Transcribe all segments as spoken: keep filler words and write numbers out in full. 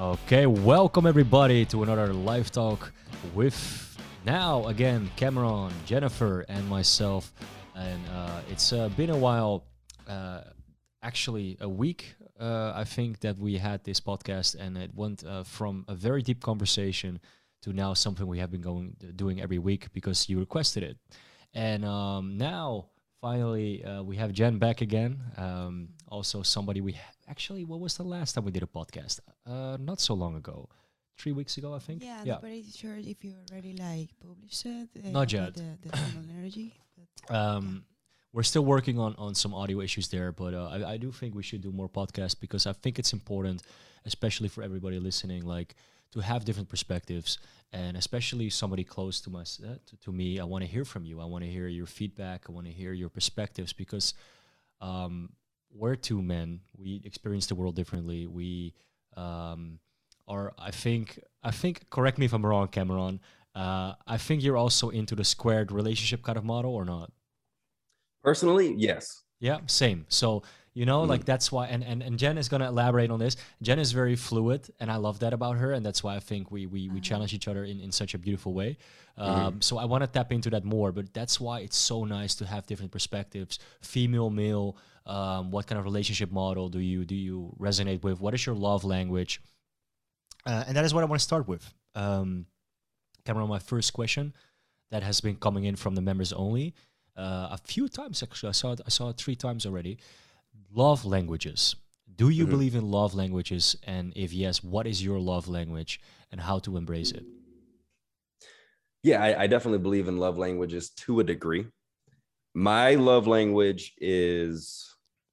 Okay, welcome everybody to another live talk with now again Cameron, Jennifer, and myself. And uh, it's uh, been a while, uh, actually a week. Uh, I think that we had this podcast, and it went uh, from a very deep conversation to now something we have been going doing every week because you requested it. And um, now finally uh, we have Jen back again. Um, also somebody we actually, what was the last time we did a podcast? Uh, not so long ago, three weeks ago, I think. Yeah, I'm not pretty sure if you already like published it. Uh, Not about yet. The, the thermal energy. But Um, we're still working on, on some audio issues there, but uh, I, I do think we should do more podcasts because I think it's important, especially for everybody listening, like to have different perspectives, and especially somebody close to my uh, to, to me. I want to hear from you. I want to hear your feedback. I want to hear your perspectives because um, we're two men. We experience the world differently. We um, are. I think. I think. Correct me if I'm wrong, Cameron. Uh, I think you're also into the squared relationship kind of model, or not? Personally, yes. Yeah, same. So, you know, Mhm. like that's why, and, and, and Jen is going to elaborate on this. Jen is very fluid, and I love that about her. And that's why I think we, we, we Uh-huh. challenge each other in, in such a beautiful way. Um, So I want to tap into that more, but that's why it's so nice to have different perspectives, female, male. Um, what kind of relationship model do you, do you resonate with? What is your love language? Uh, and that is what I want to start with. Um, Cameron, my first question that has been coming in from the members only uh, a few times actually. I saw it. I saw it three times already. Love languages. Do you Mhm. believe in love languages? And if yes, what is your love language and how to embrace it? Yeah, I, I definitely believe in love languages to a degree. My love language is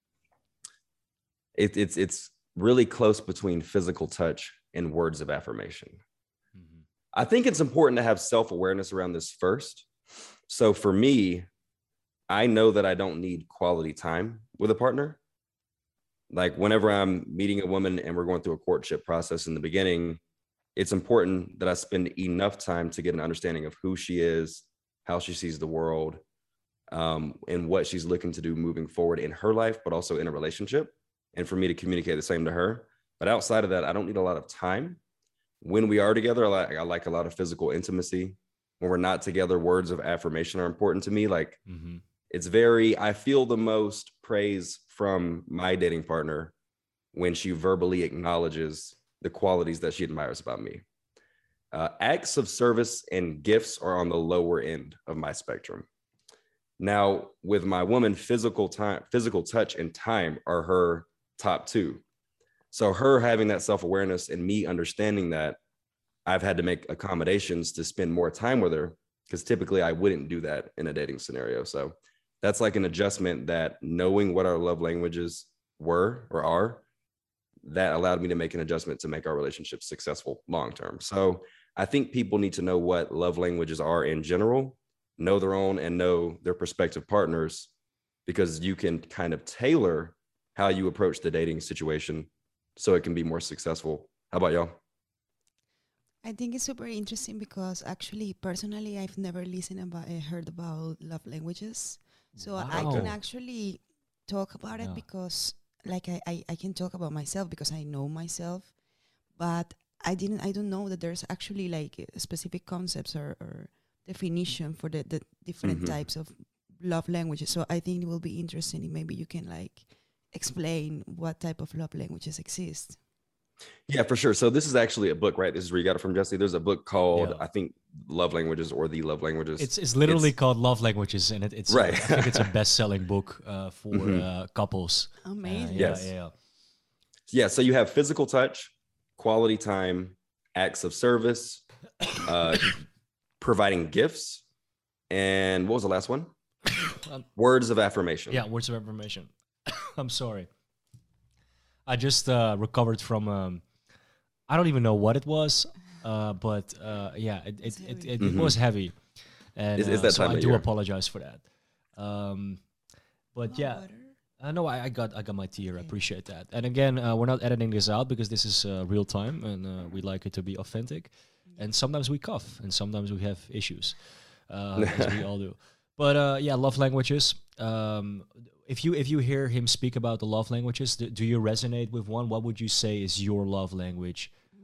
it, it's it's really close between physical touch and words of affirmation. Mhm. I think it's important to have self-awareness around this first. So for me, I know that I don't need quality time with a partner. Like whenever I'm meeting a woman and we're going through a courtship process in the beginning, it's important that I spend enough time to get an understanding of who she is, how she sees the world, um, and what she's looking to do moving forward in her life, but also in a relationship, and for me to communicate the same to her. But outside of that, I don't need a lot of time. When we are together, I like, I like a lot of physical intimacy. When we're not together, words of affirmation are important to me. Like Mhm. it's very, I feel the most praise from my dating partner when she verbally acknowledges the qualities that she admires about me. Uh, acts of service and gifts are on the lower end of my spectrum. Now, with my woman, physical time, physical touch and time are her top two. So her having that self-awareness and me understanding that, I've had to make accommodations to spend more time with her because typically I wouldn't do that in a dating scenario. So that's like an adjustment that knowing what our love languages were or are, that allowed me to make an adjustment to make our relationship successful long term. So I think people need to know what love languages are in general, know their own and know their prospective partners, because you can kind of tailor how you approach the dating situation so it can be more successful. How about y'all? I think it's super interesting because actually, personally, I've never listened about, uh, heard about love languages. So I can Wow. actually talk about Yeah. it because, like, I, I, I can talk about myself because I know myself, but I didn't, I don't know that there's actually like uh, specific concepts or, or definition for the, the different Mhm. types of love languages. So I think it will be interesting if maybe you can like explain what type of love languages exist. Yeah, for sure. So this is actually a book, right? This is where you got it from, Jesse. There's a book called, Yeah. I think, Love Languages or The Love Languages. It's it's literally It's- called Love Languages, and it, it's uh, Right. I think it's a best-selling book uh, for Mhm. uh, couples. Uh, Amazing. yeah, Yes. yeah, yeah. Yeah, so you have physical touch, quality time, acts of service, uh, providing gifts, and what was the last one? Um, Words of affirmation. Yeah, words of affirmation. I'm sorry. I just uh, recovered from. Um, I don't even know what it was, uh, but uh, yeah, it it, It's it, heavy. it, it Mhm. was heavy, and Is- is uh, that so time I of do year. apologize for that. Um, but More yeah, water? I know I, I got I got my tea here. I Okay. appreciate that. And again, uh, we're not editing this out because this is uh, real time, and uh, we like it to be authentic. And sometimes we cough, and sometimes we have issues, uh, as we all do. But uh, yeah, love languages. Um, if you if you hear him speak about the love languages, do, do you resonate with one? What would you say is your love language?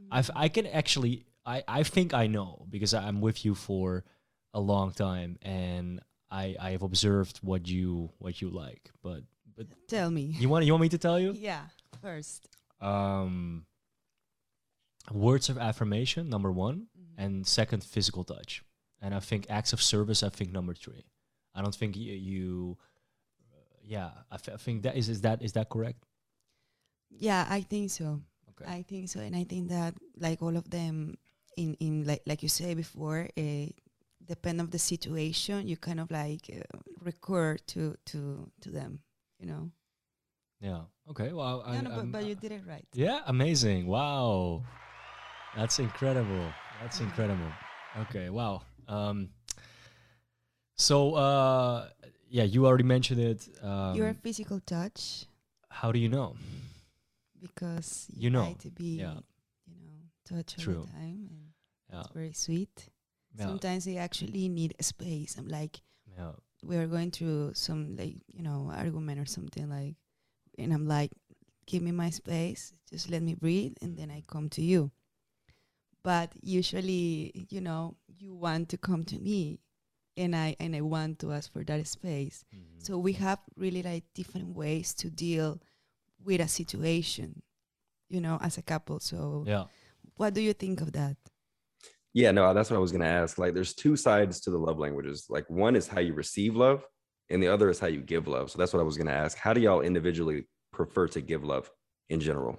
I've, I can actually, I, I think I know because I'm with you for a long time, and I, I have observed what you, what you like. But, but Tell me. you want, you want me to tell you? Yeah, first. Um, words of affirmation, number one, Mhm. and second, physical touch. And I think acts of service, I think number three. I don't think you, you uh, yeah, I, th- I think that is, is that, is that correct? Yeah, I think so. Okay. I think so, and I think that like all of them, in in like like you say before, uh, depend of the situation, you kind of like uh, recur to to to them. You know. Yeah. Okay. Well, I, Yeah, no, but I'm, but uh, you did it right. yeah, amazing. Wow. That's incredible. That's incredible. Okay. Wow. Um, so, uh, yeah, you already mentioned it. Your Um, physical touch, how do you know? because You you know. like to be, Yeah. you know, touched all True. the time, and Yeah. it's very sweet. Yeah. Sometimes they actually need space. I'm like, Yeah. we are going through some like you know argument or something like, and I'm like, give me my space, just let me breathe, and then I come to you. But usually, you know, you want to come to me, and I and I want to ask for that space. Mhm. So we have really like different ways to deal with a situation, you know, as a couple. So Yeah. what do you think of that? Yeah, no, that's what I was going to ask. Like, there's two sides to the love languages. Like, one is how you receive love, and the other is how you give love. So that's what I was going to ask. How do y'all individually prefer to give love in general?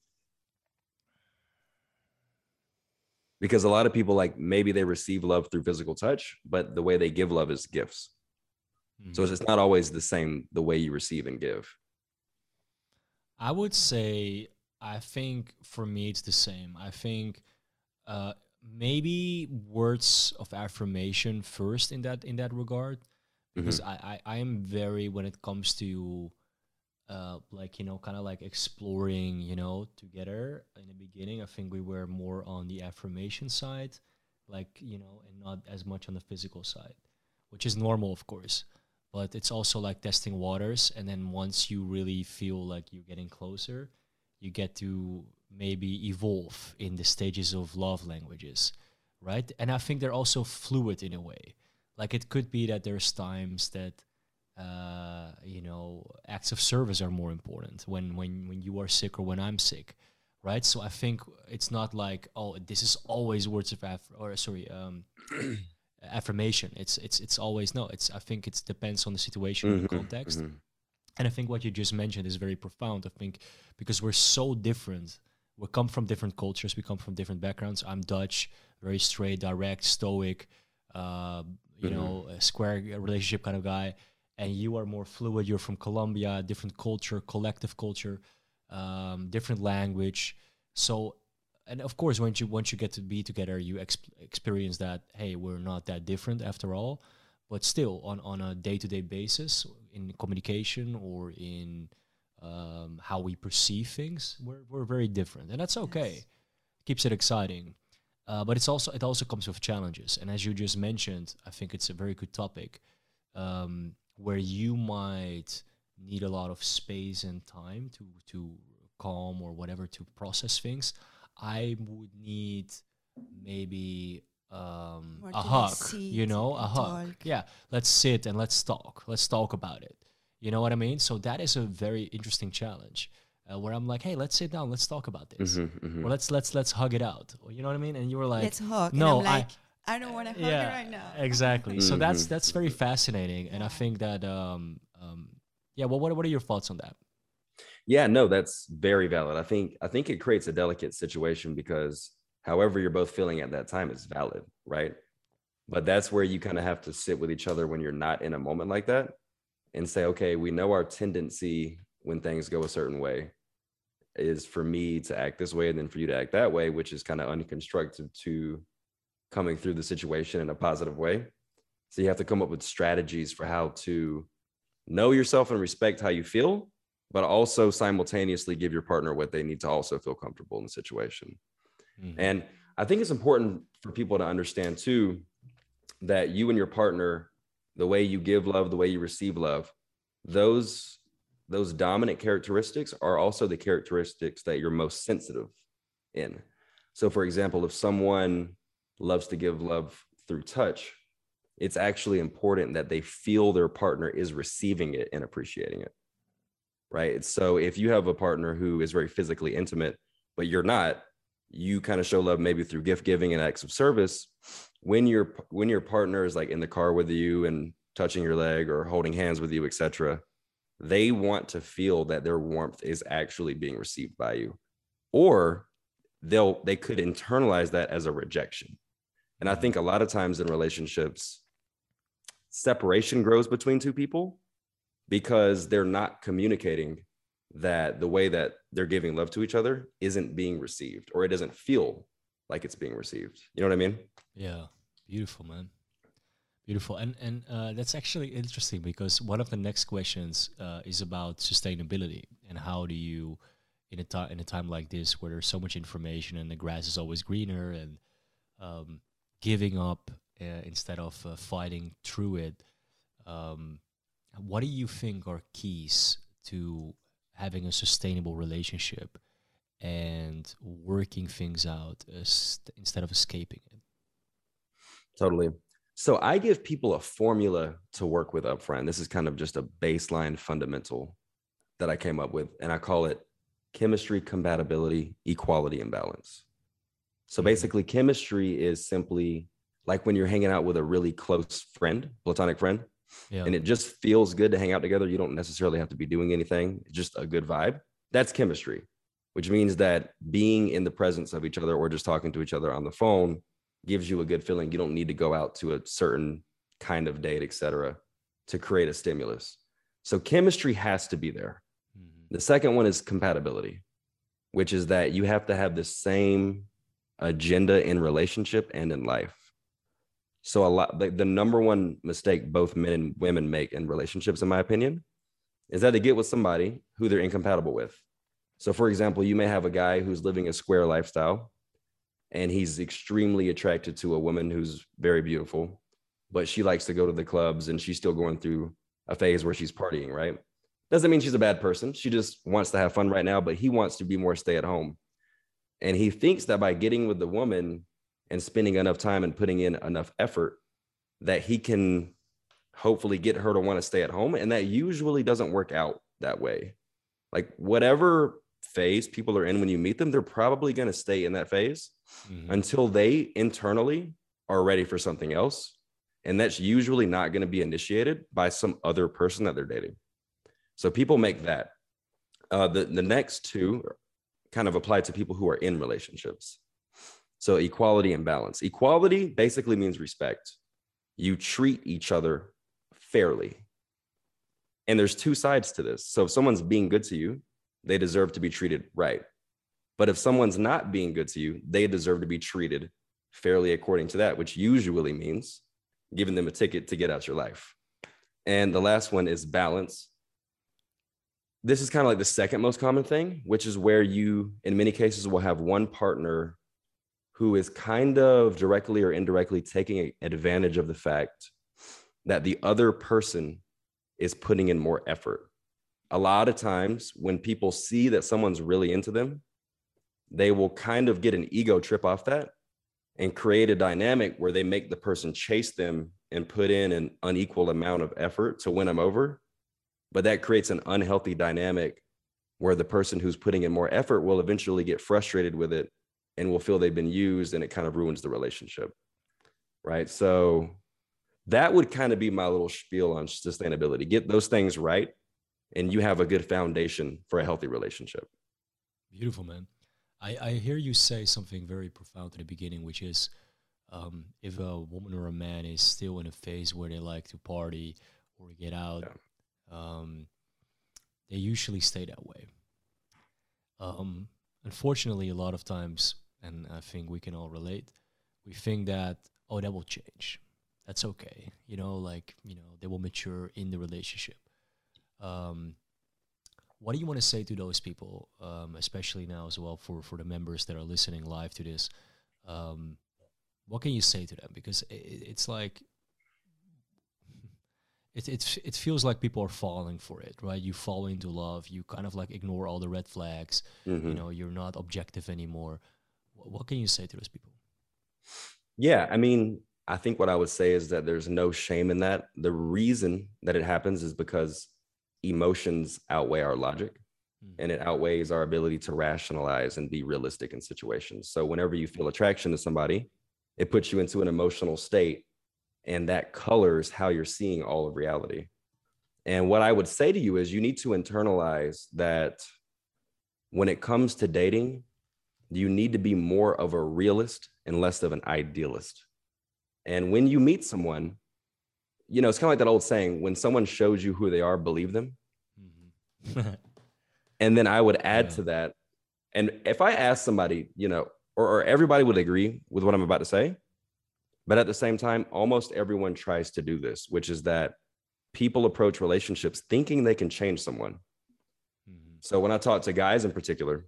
Because a lot of people, like, maybe they receive love through physical touch, but the way they give love is gifts. So Mhm. it's not always the same the way you receive and give. I would say, I think for me it's the same. I think uh, maybe words of affirmation first in that in that regard, because Mhm. I, I I am very, when it comes to uh like, you know, kind of like exploring, you know, together in the beginning. I think we were more on the affirmation side, like, you know, and not as much on the physical side, which is normal, of course. But it's also like testing waters, and then once you really feel like you're getting closer, you get to maybe evolve in the stages of love languages, right? And I think they're also fluid in a way. Like, it could be that there's times that uh, you know, acts of service are more important when when when you are sick or when I'm sick, right? So I think it's not like, oh, this is always words of aff- or sorry, um, affirmation. It's it's it's always no. It's, I think it depends on the situation and the Mhm. context. Mhm. And I think what you just mentioned is very profound. I think because we're so different, we come from different cultures, we come from different backgrounds. I'm Dutch, very straight, direct, stoic, uh, you Mhm. know, a square relationship kind of guy. And you are more fluid. You're from Colombia, different culture, collective culture, um, different language. So, and of course, once you once you get to be together, you exp- experience that, hey, we're not that different after all. But still, on on a day to day basis, in communication or in um, how we perceive things, we're we're very different, and that's okay. Yes. Keeps it exciting. Uh, but it's also, it also comes with challenges, and as you just mentioned, I think it's a very good topic, um, where you might need a lot of space and time to to calm or whatever to process things. I would need maybe um, More a to like hug, you sit know, a and hug. talk. Yeah, let's sit and let's talk. Let's talk about it. You know what I mean? So that is a very interesting challenge, uh, where I'm like, hey, let's sit down, let's talk about this, Mhm. or Mhm. let's let's let's hug it out. You know what I mean? And you were like, Let's hug. And I'm no, I like, I don't want to hug you yeah, right now. exactly. So that's Mhm. that's very fascinating, and I Yeah. think that um um yeah. Well, what what are your thoughts on that? Yeah, no, that's very valid. I think I think it creates a delicate situation because however you're both feeling at that time is valid, right? But that's where you kind of have to sit with each other when you're not in a moment like that and say, okay, we know our tendency when things go a certain way is for me to act this way and then for you to act that way, which is kind of unconstructive to coming through the situation in a positive way. So you have to come up with strategies for how to know yourself and respect how you feel, but also simultaneously give your partner what they need to also feel comfortable in the situation. Hmm. And I think it's important for people to understand too that you and your partner, the way you give love, the way you receive love, those those dominant characteristics are also the characteristics that you're most sensitive in. So, for example, if someone loves to give love through touch, it's actually important that they feel their partner is receiving it and appreciating it, right? So if you have a partner who is very physically intimate, but you're not, you kind of show love maybe through gift giving and acts of service. When your when your partner is like in the car with you and touching your leg or holding hands with you, et cetera, they want to feel that their warmth is actually being received by you, or they'll they could internalize that as a rejection. And I think a lot of times in relationships, separation grows between two people because they're not communicating that the way that they're giving love to each other isn't being received, or it doesn't feel like it's being received. You know what I mean? Yeah, beautiful, man. Beautiful. And and uh, that's actually interesting because one of the next questions uh, is about sustainability and how do you, in a time in a time like this where there's so much information and the grass is always greener, and um, giving up uh, instead of uh, fighting through it. Um, what do you think are keys to having a sustainable relationship and working things out uh, st- instead of escaping it? Totally. So I give people a formula to work with up front. This is kind of just a baseline fundamental that I came up with, and I call it chemistry, compatibility, equality, and balance. So basically, chemistry is simply like when you're hanging out with a really close friend, platonic friend, Yeah. and it just feels good to hang out together. You don't necessarily have to be doing anything, just a good vibe. That's chemistry, which means that being in the presence of each other or just talking to each other on the phone gives you a good feeling. You don't need to go out to a certain kind of date, et cetera, to create a stimulus. So chemistry has to be there. Mm-hmm. The second one is compatibility, which is that you have to have the same agenda in relationship and in life. So a lot, the, the number one mistake both men and women make in relationships, in my opinion, is that they get with somebody who they're incompatible with. So for example, you may have a guy who's living a square lifestyle and he's extremely attracted to a woman who's very beautiful, but she likes to go to the clubs and she's still going through a phase where she's partying, right? Doesn't mean she's a bad person. She just wants to have fun right now, but he wants to be more stay at home. And he thinks that by getting with the woman and spending enough time and putting in enough effort, that he can hopefully get her to want to stay at home. And that usually doesn't work out that way. Like whatever phase people are in when you meet them, they're probably going to stay in that phase mm-hmm. until they internally are ready for something else. And that's usually not going to be initiated by some other person that they're dating. So people make that. Uh, the, the next two kind of apply to people who are in relationships. So equality and balance. Equality basically means respect. You treat each other fairly. And there's two sides to this. So if someone's being good to you, they deserve to be treated right. But if someone's not being good to you, they deserve to be treated fairly according to that, which usually means giving them a ticket to get out your life. And the last one is balance. This is kind of like the second most common thing, which is where you, in many cases, will have one partner who is kind of directly or indirectly taking advantage of the fact that the other person is putting in more effort. A lot of times when people see that someone's really into them, they will kind of get an ego trip off that and create a dynamic where they make the person chase them and put in an unequal amount of effort to win them over. But that creates an unhealthy dynamic where the person who's putting in more effort will eventually get frustrated with it and will feel they've been used, and it kind of ruins the relationship, right? So that would kind of be my little spiel on sustainability. Get those things right, and you have a good foundation for a healthy relationship. Beautiful, man. I, I hear you say something very profound at the beginning, which is um, if a woman or a man is still in a phase where they like to party or get out, yeah. Um, they usually stay that way. Um, unfortunately, a lot of times, and I think we can all relate, we think that, oh, that will change. That's okay. You know, like, you know, they will mature in the relationship. Um, what do you want to say to those people, um, especially now as well for, for the members that are listening live to this? Um, what can you say to them? Because it, it's like, It, it it feels like people are falling for it, right? You fall into love. You kind of like ignore all the red flags. Mm-hmm. You know, you're not objective anymore. Wh- What can you say to those people? Yeah, I mean, I think what I would say is that there's no shame in that. The reason that it happens is because emotions outweigh our logic, Mm. and it outweighs our ability to rationalize and be realistic in situations. So whenever you feel attraction to somebody, it puts you into an emotional state, and that colors how you're seeing all of reality. And what I would say to you is you need to internalize that when it comes to dating, you need to be more of a realist and less of an idealist. And when you meet someone, you know, it's kind of like that old saying, when someone shows you who they are, believe them. Mhm. And then I would add Yeah. to that. And if I ask somebody, you know, or, or everybody would agree with what I'm about to say, but at the same time, almost everyone tries to do this, which is that people approach relationships thinking they can change someone. Mhm. So when I talk to guys in particular,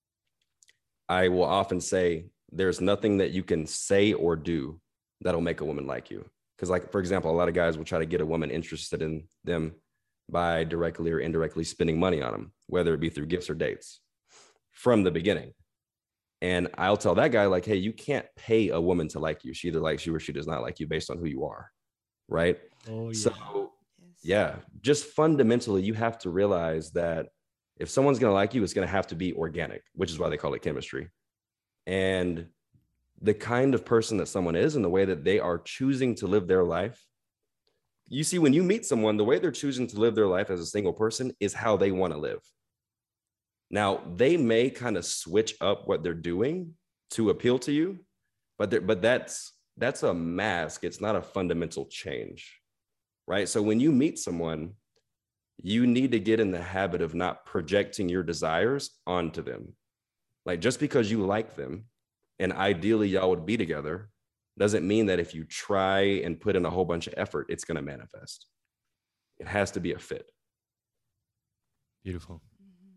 I will often say there's nothing that you can say or do that'll make a woman like you. Because, like, for example, a lot of guys will try to get a woman interested in them by directly or indirectly spending money on them, whether it be through gifts or dates from the beginning. And I'll tell that guy, like, hey, you can't pay a woman to like you. She either likes you or she does not like you based on who you are. Right. Oh So, yeah. Yes. yeah, just fundamentally, you have to realize that if someone's going to like you, it's going to have to be organic, which is why they call it chemistry. And the kind of person that someone is and the way that they are choosing to live their life. You see, when you meet someone, the way they're choosing to live their life as a single person is how they want to live. Now, they may kind of switch up what they're doing to appeal to you, but but that's that's a mask. It's not a fundamental change, right? So when you meet someone, you need to get in the habit of not projecting your desires onto them. Like, just because you like them and ideally y'all would be together doesn't mean that if you try and put in a whole bunch of effort, it's going to manifest. It has to be a fit. Beautiful. Mhm.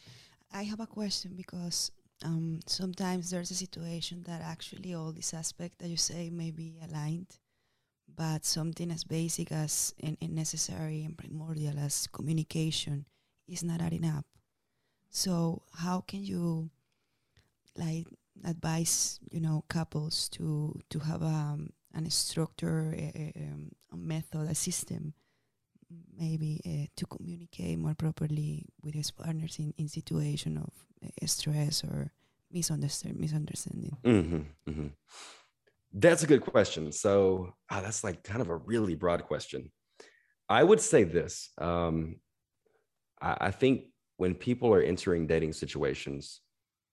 I have a question because um, sometimes there's a situation that actually all these aspects that you say may be aligned, but something as basic as and, and necessary and primordial as communication is not adding up. So how can you like advise you know couples to to have um, an structure, a, a, um, a method, a system, maybe uh, to communicate more properly with his partners in, in situation of uh, stress or misunderstand misunderstanding. Mm-hmm, mm-hmm. That's a good question. So ah, that's like kind of a really broad question. I would say this. Um, I, I think when people are entering dating situations,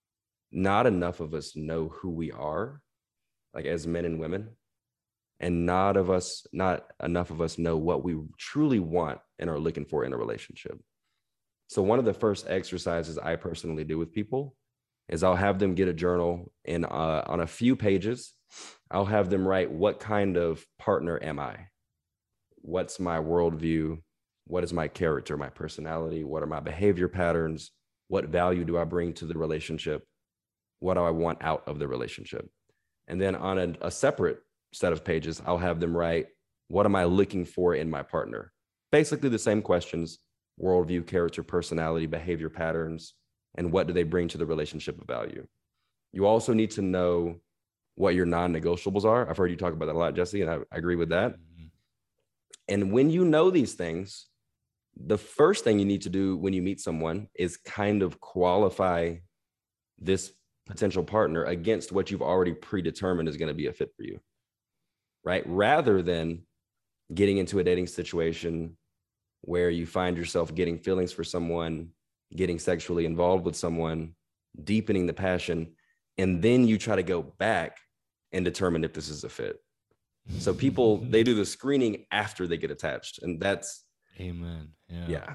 not enough of us know who we are, like as men and women, and not of us, not enough of us know what we truly want and are looking for in a relationship. So one of the first exercises I personally do with people is I'll have them get a journal, and uh, on a few pages, I'll have them write, what kind of partner am I? What's my worldview? What is my character, my personality? What are my behavior patterns? What value do I bring to the relationship? What do I want out of the relationship? And then on a, a separate set of pages, I'll have them write, what am I looking for in my partner? Basically the same questions: worldview, character, personality, behavior patterns, and what do they bring to the relationship of value? You also need to know what your non-negotiables are. I've heard you talk about that a lot, Jesse, and I, I agree with that. Mhm. And when you know these things, the first thing you need to do when you meet someone is kind of qualify this potential partner against what you've already predetermined is going to be a fit for you, right? Rather than getting into a dating situation where you find yourself getting feelings for someone, getting sexually involved with someone, deepening the passion, and then you try to go back and determine if this is a fit. So people, they do the screening after they get attached, and that's, Amen. Yeah. yeah.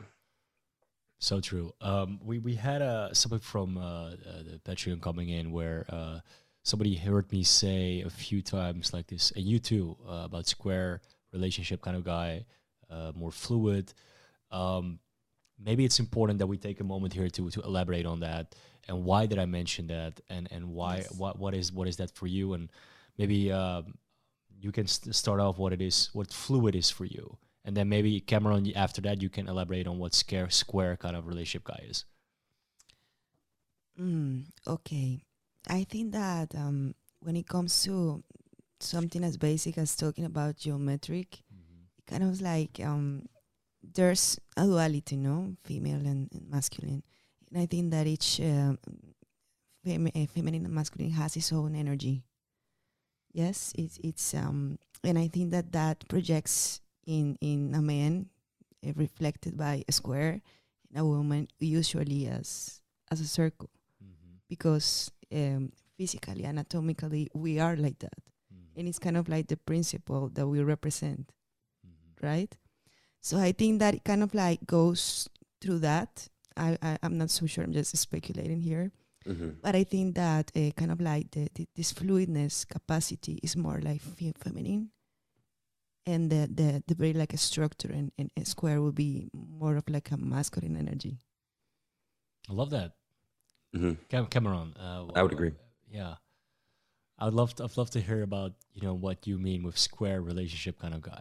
So true. Um, we we had a something from uh, uh, the Patreon coming in where uh, somebody heard me say a few times like this, and you too, uh, about square relationship kind of guy, uh, more fluid. Um, maybe it's important that we take a moment here to to elaborate on that, and why did I mention that, and and why Yes. what what is what is that for you, and maybe um, you can st- start off what it is, what fluid is for you, and then maybe Cameron, after that you can elaborate on what scare square kind of relationship guy is. Mm, okay. I think that um, when it comes to something as basic as talking about geometric, Mhm. it kind of like um, there's a duality, no, female and, and masculine, and I think that each um, fem- uh, feminine and masculine has its own energy. Yes, it's it's um, and I think that that projects in in a man, uh, reflected by a square, in a woman usually as as a circle, Mhm. because um, physically, anatomically, we are like that. Mhm. And it's kind of like the principle that we represent, Mhm. right? So I think that it kind of like goes through that. I, I, I'm not so sure, I'm just speculating here. Mhm. But I think that uh, kind of like the, the, this fluidness capacity is more like fe- feminine. And the, the, the very like a structure and, and a square will be more of like a masculine energy. I love that. Mhm. Cam- Cameron, uh, I wh- would wh- agree. yeah, I'd love to, I'd love to hear about, you know, what you mean with square relationship kind of guy.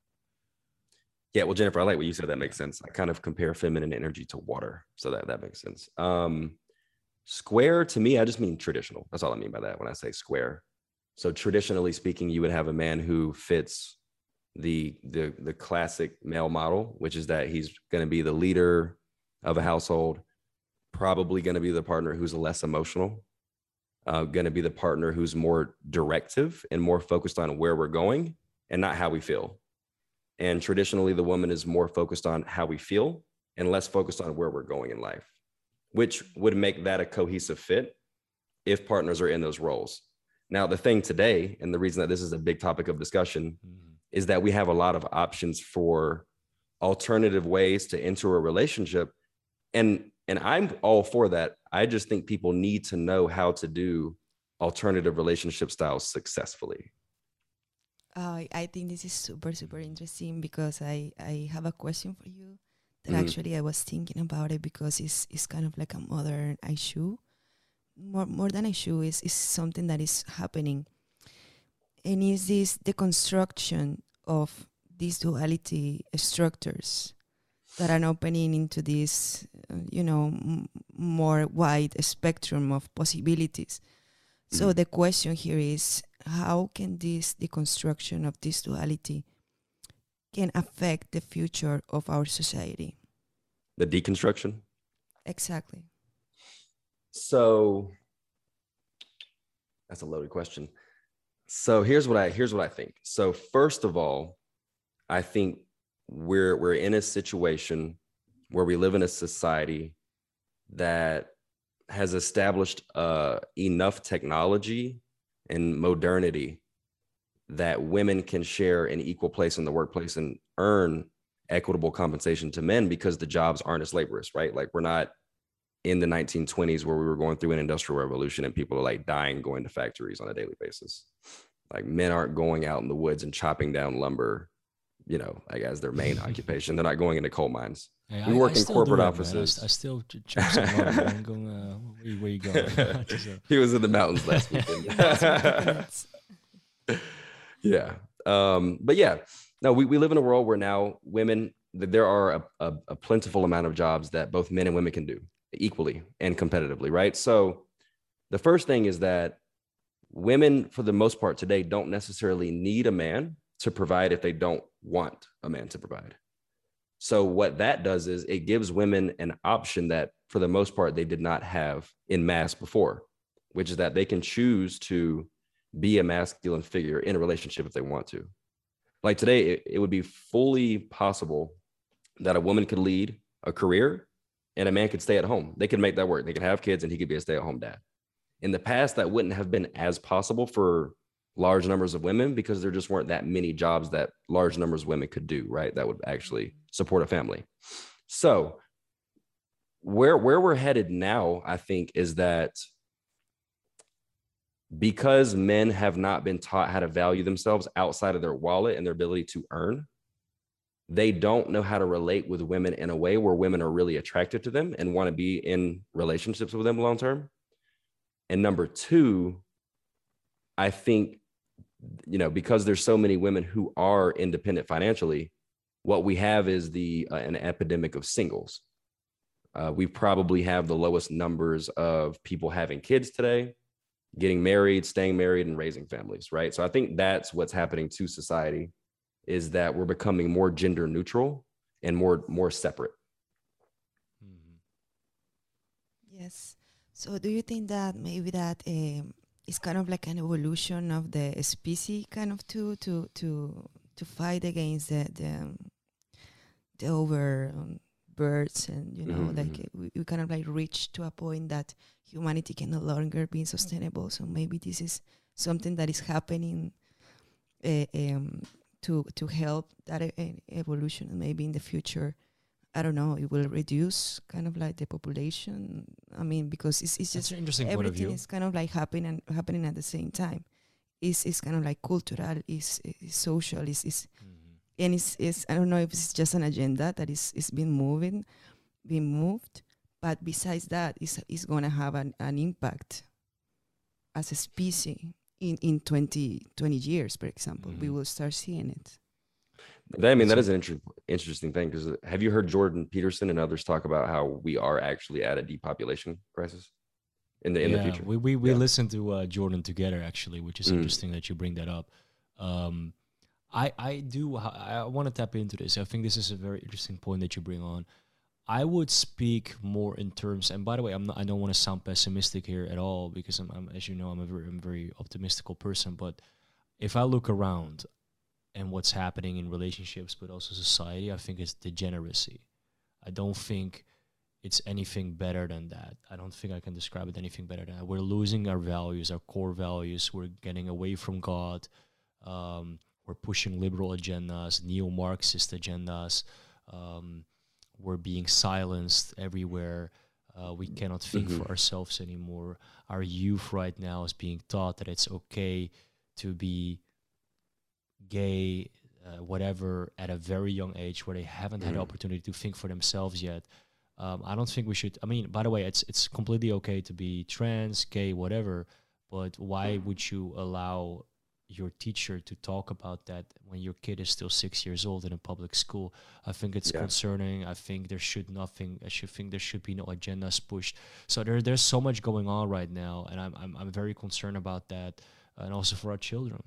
Yeah, well, Jennifer, I like what you said. That makes Yeah. sense. I kind of compare feminine energy to water, so that that makes sense. Um, square to me, I just mean traditional. That's all I mean by that when I say square. So traditionally speaking, you would have a man who fits the the the classic male model, which is that he's going to be the leader of a household, probably going to be the partner who's less emotional, uh, going to be the partner who's more directive and more focused on where we're going and not how we feel. And traditionally, the woman is more focused on how we feel and less focused on where we're going in life, which would make that a cohesive fit if partners are in those roles. Now, the thing today, and the reason that this is a big topic of discussion, Mhm. is that we have a lot of options for alternative ways to enter a relationship. And and I'm all for that. I just think people need to know how to do alternative relationship styles successfully. Uh, I think this is super, super interesting because I, I have a question for you that Mhm. actually I was thinking about it because it's, it's kind of like a modern issue. More, more than issue is, is something that is happening. And is this the construction of these duality structures that are opening into this, uh, you know, m- more wide spectrum of possibilities. So Mhm. the question here is, how can this deconstruction of this duality can affect the future of our society? The deconstruction. Exactly. So that's a loaded question. So here's what I here's what I think. So first of all, I think we're we're in a situation where we live in a society that has established uh, enough technology and modernity that women can share an equal place in the workplace and earn equitable compensation to men because the jobs aren't as laborious, right? Like we're not in the nineteen twenties where we were going through an industrial revolution and people are like dying going to factories on a daily basis. Like men aren't going out in the woods and chopping down lumber, you know, like as their main occupation. They're not going into coal mines. Hey, We I, I work in still corporate do it, man. I, st- I offices. still ch- chop some lumber. Man. Going, uh, where, you, where you going? Just, uh, He was in the mountains last weekend. You want some coconuts? Yeah. Um, but yeah, no, we, we live in a world where now women, there are a, a, a plentiful amount of jobs that both men and women can do equally and competitively, right? So the first thing is that women, for the most part today, don't necessarily need a man to provide if they don't want a man to provide. So what that does is it gives women an option that for the most part they did not have in mass before, which is that they can choose to be a masculine figure in a relationship if they want to. Like today, it, it would be fully possible that a woman could lead a career and a man could stay at home. They could make that work. They could have kids and he could be a stay-at-home dad. In the past, that wouldn't have been as possible for large numbers of women because there just weren't that many jobs that large numbers of women could do, right? That would actually support a family. So where where we're headed now, I think, is that because men have not been taught how to value themselves outside of their wallet and their ability to earn, they don't know how to relate with women in a way where women are really attracted to them and want to be in relationships with them long term. And number two, I think, you know, because there's so many women who are independent financially, what we have is the uh, an epidemic of singles. Uh, we probably have the lowest numbers of people having kids today. getting married, staying married, and raising families, right? So I think that's what's happening to society, is that we're becoming more gender neutral and more more separate. Mhm. Yes. So do you think that maybe that um, is kind of like an evolution of the species, kind of to to to to fight against the the, um, the over um, birds, and you know, Mm-hmm. like uh, we, we kind of like reach to a point that humanity can no longer be sustainable. So maybe this is something that is happening uh, um, to to help that e- e- evolution, and maybe in the future, I don't know, it will reduce kind of like the population. I mean, because it's it's That's just an interesting point of everything view. is kind of like happening happening at the same time. It's it's kind of like cultural, is is social, is is Mhm. and it's, it's I don't know if it's just an agenda that is is being moving, being moved, but besides that, it's it's gonna have an, an impact as a species in in twenty twenty years, for example. We Mhm. will start seeing it. That, I mean, That's that a, is an interesting interesting thing, because have you heard Jordan Peterson and others talk about how we are actually at a depopulation crisis in the in the yeah. future? We we we Yeah. listened to uh, Jordan together actually, which is Mm. interesting that you bring that up. Um, I I do I want to tap into this. I think this is a very interesting point that you bring on. I would speak more in terms, and by the way, I'm not, I don't want to sound pessimistic here at all, because I'm, I'm as you know, I'm a very, I'm a very optimistical person. But if I look around and what's happening in relationships, but also society, I think it's degeneracy. I don't think it's anything better than that. I don't think I can describe it anything better than that. We're losing our values, our core values. We're getting away from God. Um, we're pushing liberal agendas, neo-Marxist agendas. Um, we're being silenced everywhere. Uh, we cannot think Mm-hmm. for ourselves anymore. Our youth right now is being taught that it's okay to be gay, uh, whatever, at a very young age, where they haven't had the Mm-hmm. opportunity to think for themselves yet. Um, I don't think we should. I mean, by the way, it's it's completely okay to be trans, gay, whatever. But why would you allow your teacher to talk about that when your kid is still six years old in a public school? I think it's Yeah. concerning. I think there should nothing. I should think there should be no agendas pushed. So there there's so much going on right now, and I'm I'm I'm very concerned about that, and also for our children.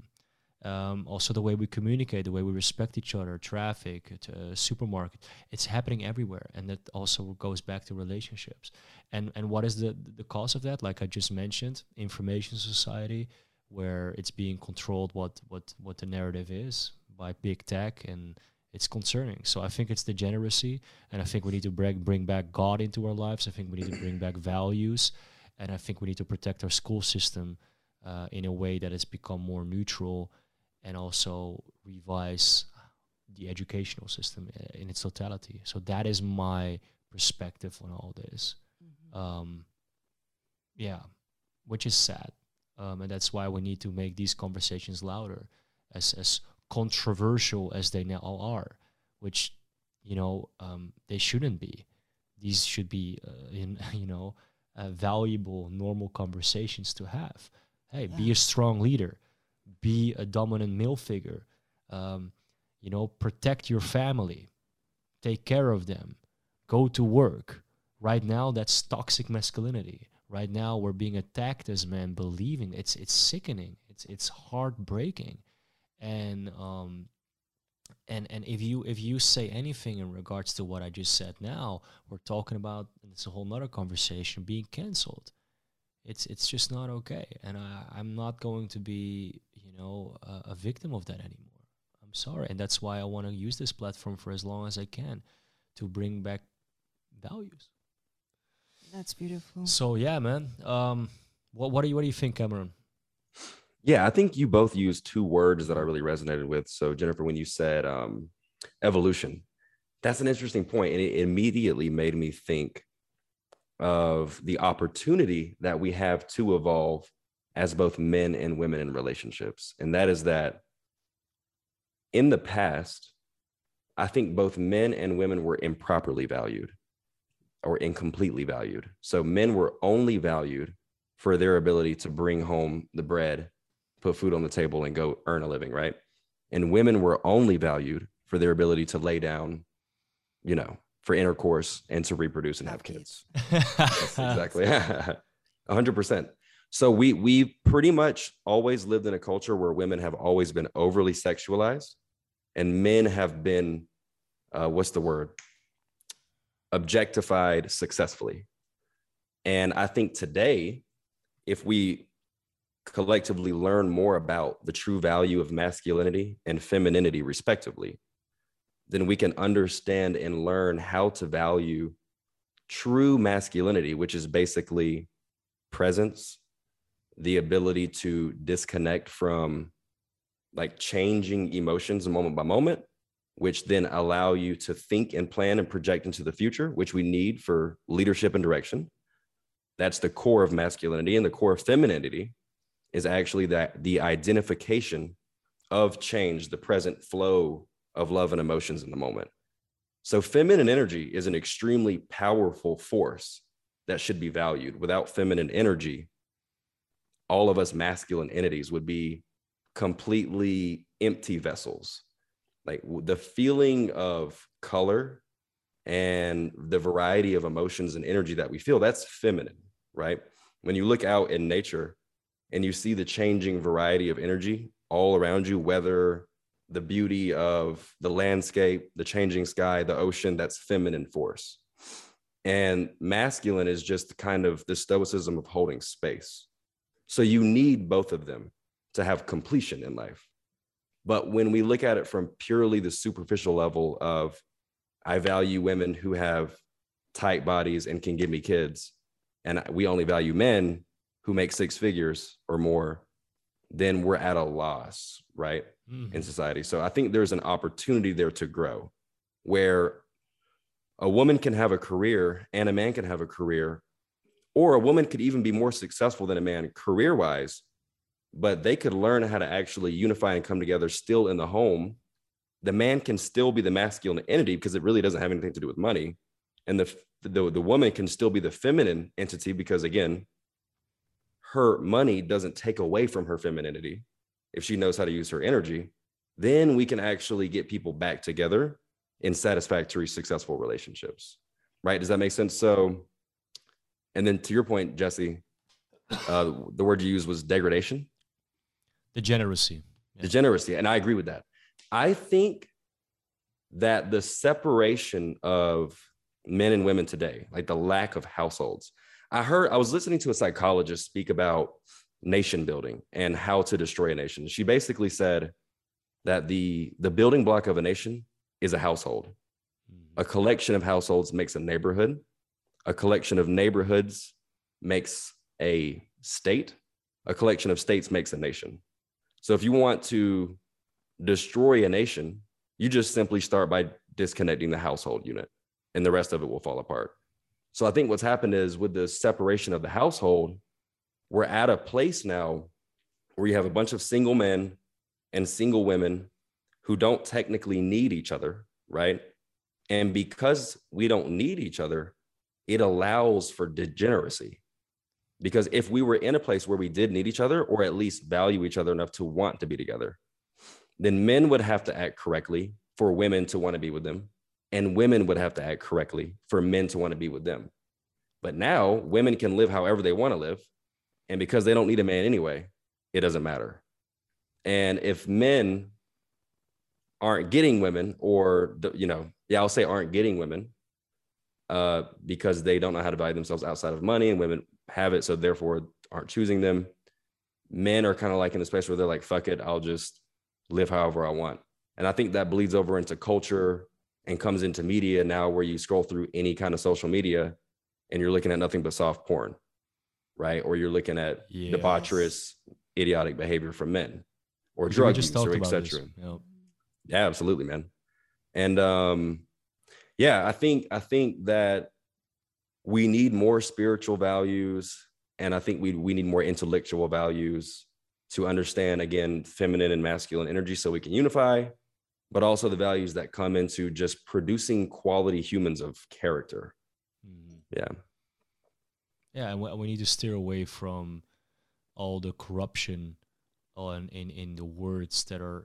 Um, also, the way we communicate, the way we respect each other, traffic, to, uh, supermarket, it's happening everywhere, and that also goes back to relationships. And and what is the the cause of that? Like I just mentioned, information society, where it's being controlled what what what the narrative is by big tech, and it's concerning. So I think it's degeneracy, and I think we need to bring bring back God into our lives. I think we need to bring back values, and I think we need to protect our school system uh, in a way that has become more neutral, and also revise the educational system i- in its totality. So that is my perspective on all this. Mhm. Um, yeah, which is sad, um, and that's why we need to make these conversations louder, as as controversial as they now are, which you know um, they shouldn't be. These should be, uh, in, you know, uh, valuable, normal conversations to have. Hey, Yeah. be a strong leader, be a dominant male figure, um, you know, protect your family, take care of them, go to work. Right now, that's toxic masculinity. Right now, we're being attacked as men, believing it's it's sickening. It's it's heartbreaking, and um, and and if you if you say anything in regards to what I just said now, we're talking about, and it's a whole nother conversation, being canceled. It's it's just not okay, and I, I'm not going to be, you know, a, a victim of that anymore. I'm sorry, and that's why I want to use this platform for as long as I can to bring back values. That's beautiful. So yeah, man. Um, what what do you what do you think, Cameron? Yeah, I think you both used two words that I really resonated with. So Jennifer, when you said um, evolution, that's an interesting point, and it immediately made me think of the opportunity that we have to evolve as both men and women in relationships. And that is that in the past, I think both men and women were improperly valued or incompletely valued. So men were only valued for their ability to bring home the bread, put food on the table, and go earn a living, right? And women were only valued for their ability to lay down, you know, for intercourse and to reproduce and have Have kids. kids. Yes, exactly. one hundred percent. So we we pretty much always lived in a culture where women have always been overly sexualized and men have been, uh, what's the word? Objectified successfully. And I think today, if we collectively learn more about the true value of masculinity and femininity, respectively, then we can understand and learn how to value true masculinity, which is basically presence, the ability to disconnect from like changing emotions moment by moment, which then allow you to think and plan and project into the future, which we need for leadership and direction. That's the core of masculinity. And the core of femininity is actually that the identification of change, the present flow of love and emotions in the moment. So feminine energy is an extremely powerful force that should be valued. Without feminine energy, all of us masculine entities would be completely empty vessels. Like the feeling of color and the variety of emotions and energy that we feel, that's feminine, right? When you look out in nature and you see the changing variety of energy all around you, whether the beauty of the landscape, the changing sky, the ocean, that's feminine force. And masculine is just kind of the stoicism of holding space. So you need both of them to have completion in life. But when we look at it from purely the superficial level of, I value women who have tight bodies and can give me kids, and we only value men who make six figures or more, then we're at a loss, right? Mm-hmm. In society. So I think there's an opportunity there to grow, where a woman can have a career and a man can have a career, or a woman could even be more successful than a man career-wise, but they could learn how to actually unify and come together still in the home. The man can still be the masculine entity because it really doesn't have anything to do with money. And the, the, the woman can still be the feminine entity because, again, her money doesn't take away from her femininity. If she knows how to use her energy, then we can actually get people back together in satisfactory, successful relationships, right? Does that make sense? So, and then to your point, Jesse, uh, the word you used was degradation. Degeneracy. Yeah. Degeneracy. And I agree with that. I think that the separation of men and women today, like the lack of households, I heard, I was listening to a psychologist speak about nation building and how to destroy a nation. She basically said that the, the building block of a nation is a household. A collection of households makes a neighborhood. A collection of neighborhoods makes a state. A collection of states makes a nation. So if you want to destroy a nation, you just simply start by disconnecting the household unit, and the rest of it will fall apart. So I think what's happened is, with the separation of the household, we're at a place now where you have a bunch of single men and single women who don't technically need each other, right? And because we don't need each other, it allows for degeneracy. Because if we were in a place where we did need each other, or at least value each other enough to want to be together, then men would have to act correctly for women to want to be with them, and women would have to act correctly for men to want to be with them. But now women can live however they want to live, and because they don't need a man anyway, it doesn't matter. And if men aren't getting women, or, you know, yeah, I'll say aren't getting women uh, because they don't know how to value themselves outside of money, and women have it, so therefore aren't choosing them, men are kind of like in the space where they're like, fuck it, I'll just live however I want. And I think that bleeds over into culture and comes into media now, where you scroll through any kind of social media and you're looking at nothing but soft porn, right? Or you're looking at yes. debaucherous, idiotic behavior from men, or because drug use, or et cetera. Yep. Yeah, absolutely, man. And um, yeah, I think I think that we need more spiritual values, and I think we we need more intellectual values to understand, again, feminine and masculine energy, so we can unify, but also the values that come into just producing quality humans of character. Mm-hmm. Yeah. Yeah, and we, we need to steer away from all the corruption on in, in the words that are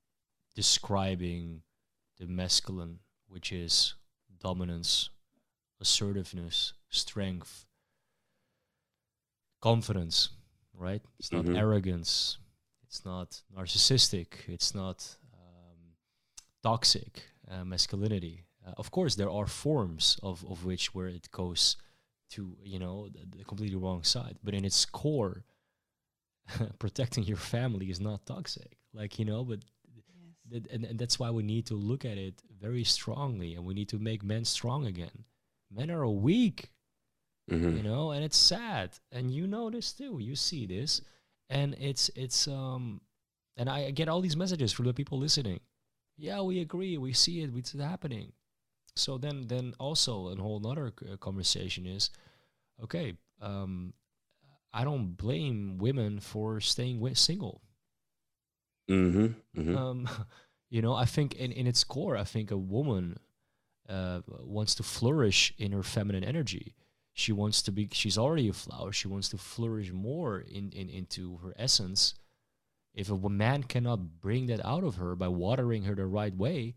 describing the masculine, which is dominance, assertiveness, strength, confidence. right? It's not Mhm. arrogance. It's not narcissistic. It's not um, toxic uh, masculinity. Uh, of course, there are forms of, of which where it goes to, you know, the, the completely wrong side. But in its core, protecting your family is not toxic. Like, you know, but Yes. th- and, and that's why we need to look at it very strongly, and we need to make men strong again. Men are weak, Mhm. you know, and it's sad, and you know this too, you see this, and it's it's um and I get all these messages from the people listening. Yeah, we agree, we see it, it's happening. So then then also a whole nother c- uh, conversation is, okay, um I don't blame women for staying wi- single. Mhm. Mhm. um you know, I think in, in its core, I think a woman uh, wants to flourish in her feminine energy. She wants to be. She's already a flower. She wants to flourish more in, in into her essence. If a wo- man cannot bring that out of her by watering her the right way,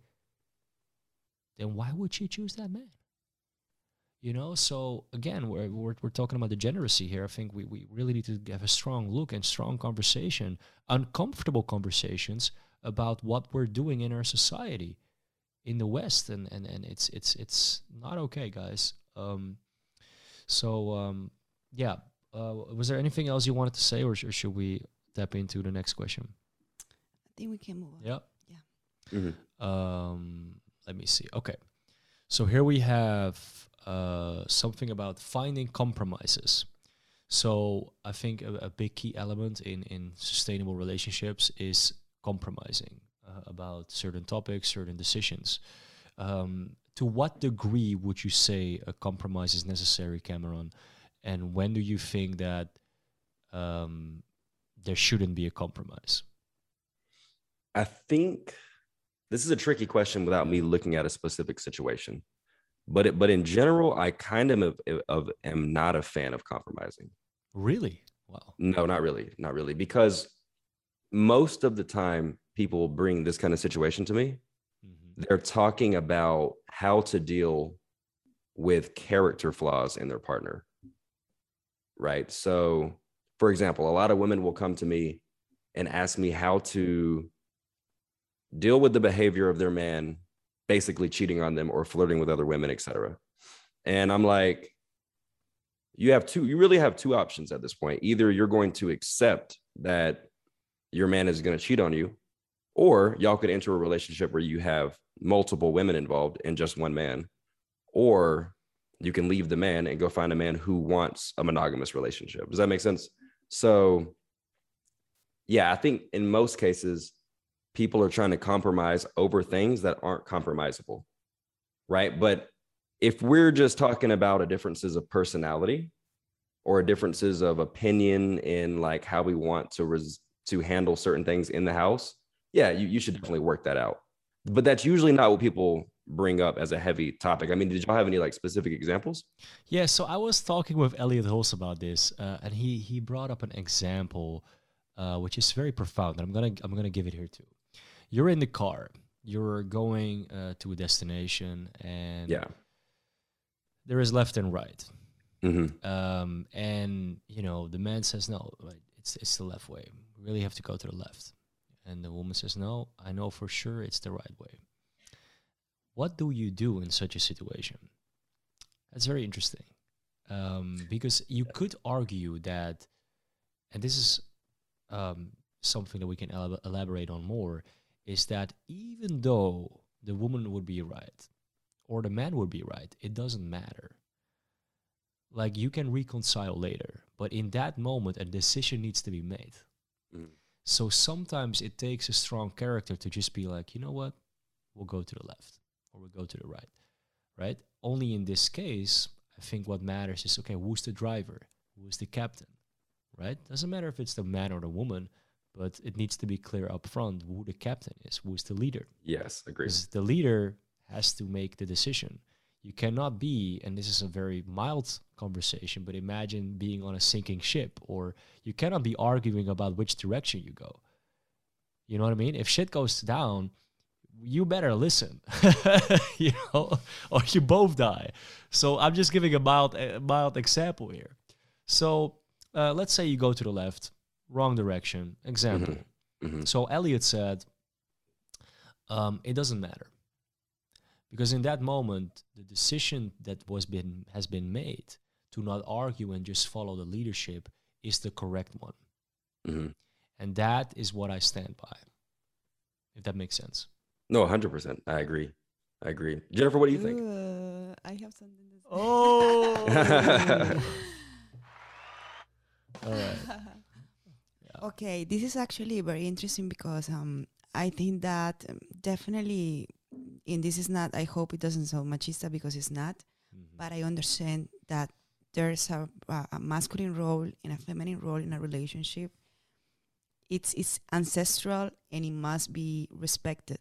then why would she choose that man? You know. So again, we're we're, we're talking about degeneracy here. I think we, we really need to have a strong look and strong conversation, uncomfortable conversations about what we're doing in our society in the West, and and and it's it's it's not okay, guys. Um, so um, yeah, uh, was there anything else you wanted to say, or, sh- or should we tap into the next question? I think we can move on. Yeah. Yeah. Mhm. Um, let me see. Okay, so here we have uh, something about finding compromises. So I think a, a big key element in in sustainable relationships is compromising uh, about certain topics, certain decisions. Um, to what degree would you say a compromise is necessary, Cameron? And when do you think that um, there shouldn't be a compromise? I think this is a tricky question without me looking at a specific situation. But it, but in general, I kind of, of, of am not a fan of compromising. Really? Wow. No, not really, not really, because most of the time people bring this kind of situation to me. Mm-hmm. They're talking about how to deal with character flaws in their partner, right? So, for example, a lot of women will come to me and ask me how to deal with the behavior of their man basically cheating on them or flirting with other women, et cetera. And I'm like, you have two, you really have two options at this point. Either you're going to accept that your man is going to cheat on you, or y'all could enter a relationship where you have multiple women involved in just one man, or you can leave the man and go find a man who wants a monogamous relationship. Does that make sense? So, yeah, I think in most cases, people are trying to compromise over things that aren't compromisable, right? But if we're just talking about a differences of personality or differences of opinion in like how we want to res- to handle certain things in the house, yeah, you, you should definitely work that out. But that's usually not what people bring up as a heavy topic. I mean, did y'all have any like specific examples? Yeah, so I was talking with Elliot Hulse about this, uh, and he he brought up an example, uh, which is very profound. And I'm gonna I'm gonna give it here too. You're in the car. You're going uh, to a destination, and Yeah. there is left and right. Mm-hmm. Um, and you know the man says no, right, it's it's the left way. We really have to go to the left. And the woman says no, I know for sure it's the right way. What do you do in such a situation? That's very interesting, um, because you could argue that, and this is um, something that we can elab- elaborate on more, is that even though the woman would be right or the man would be right, it doesn't matter. Like you can reconcile later, but in that moment, a decision needs to be made. Mm-hmm. So sometimes it takes a strong character to just be like, you know what, we'll go to the left or we'll go to the right, right? Only in this case, I think what matters is, okay, who's the driver? Who's the captain, right? Doesn't matter if it's the man or the woman, but it needs to be clear up front who the captain is, who's the leader. Yes, agreed. Because the leader has to make the decision. You cannot be, and this is a very mild conversation, but imagine being on a sinking ship, or you cannot be arguing about which direction you go. You know what I mean? If shit goes down, you better listen, you know, or you both die. So I'm just giving a mild, a mild example here. So uh, let's say you go to the left, wrong direction. Example. Mm-hmm. So Elliot said, um, it doesn't matter. Because in that moment, the decision that was been has been made to not argue and just follow the leadership is the correct one. Mm-hmm. And that is what I stand by, if that makes sense. No, one hundred percent. I agree. I agree. Jennifer, what do you think? Uh, I have something to say. Oh. All right. Yeah. Okay, this is actually very interesting because um, I think that um, definitely, and this is not, I hope it doesn't sound machista because it's not, Mhm. but I understand that there's a, a a masculine role and a feminine role in a relationship. It's, it's ancestral and it must be respected.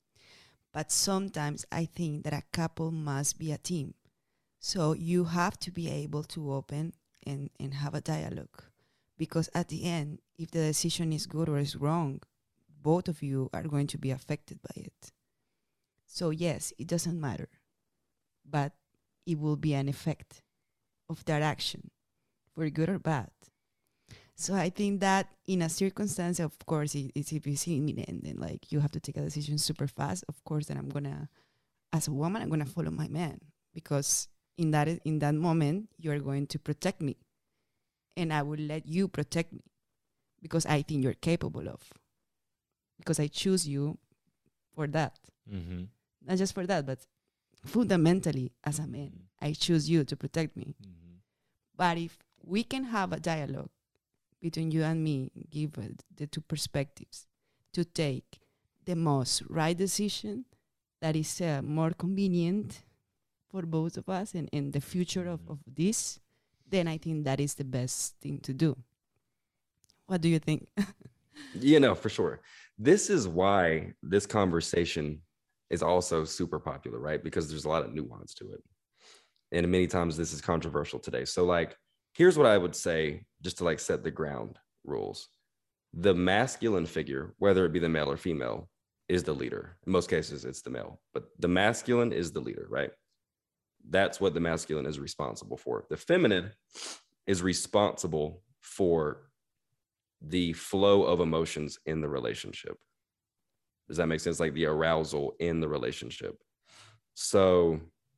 But sometimes I think that a couple must be a team. So you have to be able to open and, and have a dialogue. Because at the end, if the decision is good or is wrong, both of you are going to be affected by it. So yes, it doesn't matter, but it will be an effect of that action, for good or bad. So I think that in a circumstance, of course, it, it's if it's imminent and like you have to take a decision super fast, of course, then I'm gonna, as a woman, I'm gonna follow my man because in that in that moment you are going to protect me, and I will let you protect me because I think you're capable of, because I choose you for that, Mm-hmm. not just for that, but fundamentally as a man, I choose you to protect me. Mm-hmm. But if we can have a dialogue between you and me, give uh, the two perspectives to take the most right decision that is uh, more convenient for both of us and, and the future of, of this, then I think that is the best thing to do. What do you think? You know, for sure. This is why this conversation is also super popular, right? Because there's a lot of nuance to it. And many times this is controversial today. So like, here's what I would say, just to like set the ground rules. The masculine figure, whether it be the male or female, is the leader. In most cases, it's the male, but the masculine is the leader, right? That's what the masculine is responsible for. The feminine is responsible for the flow of emotions in the relationship. Does that make sense? Like the arousal in the relationship. So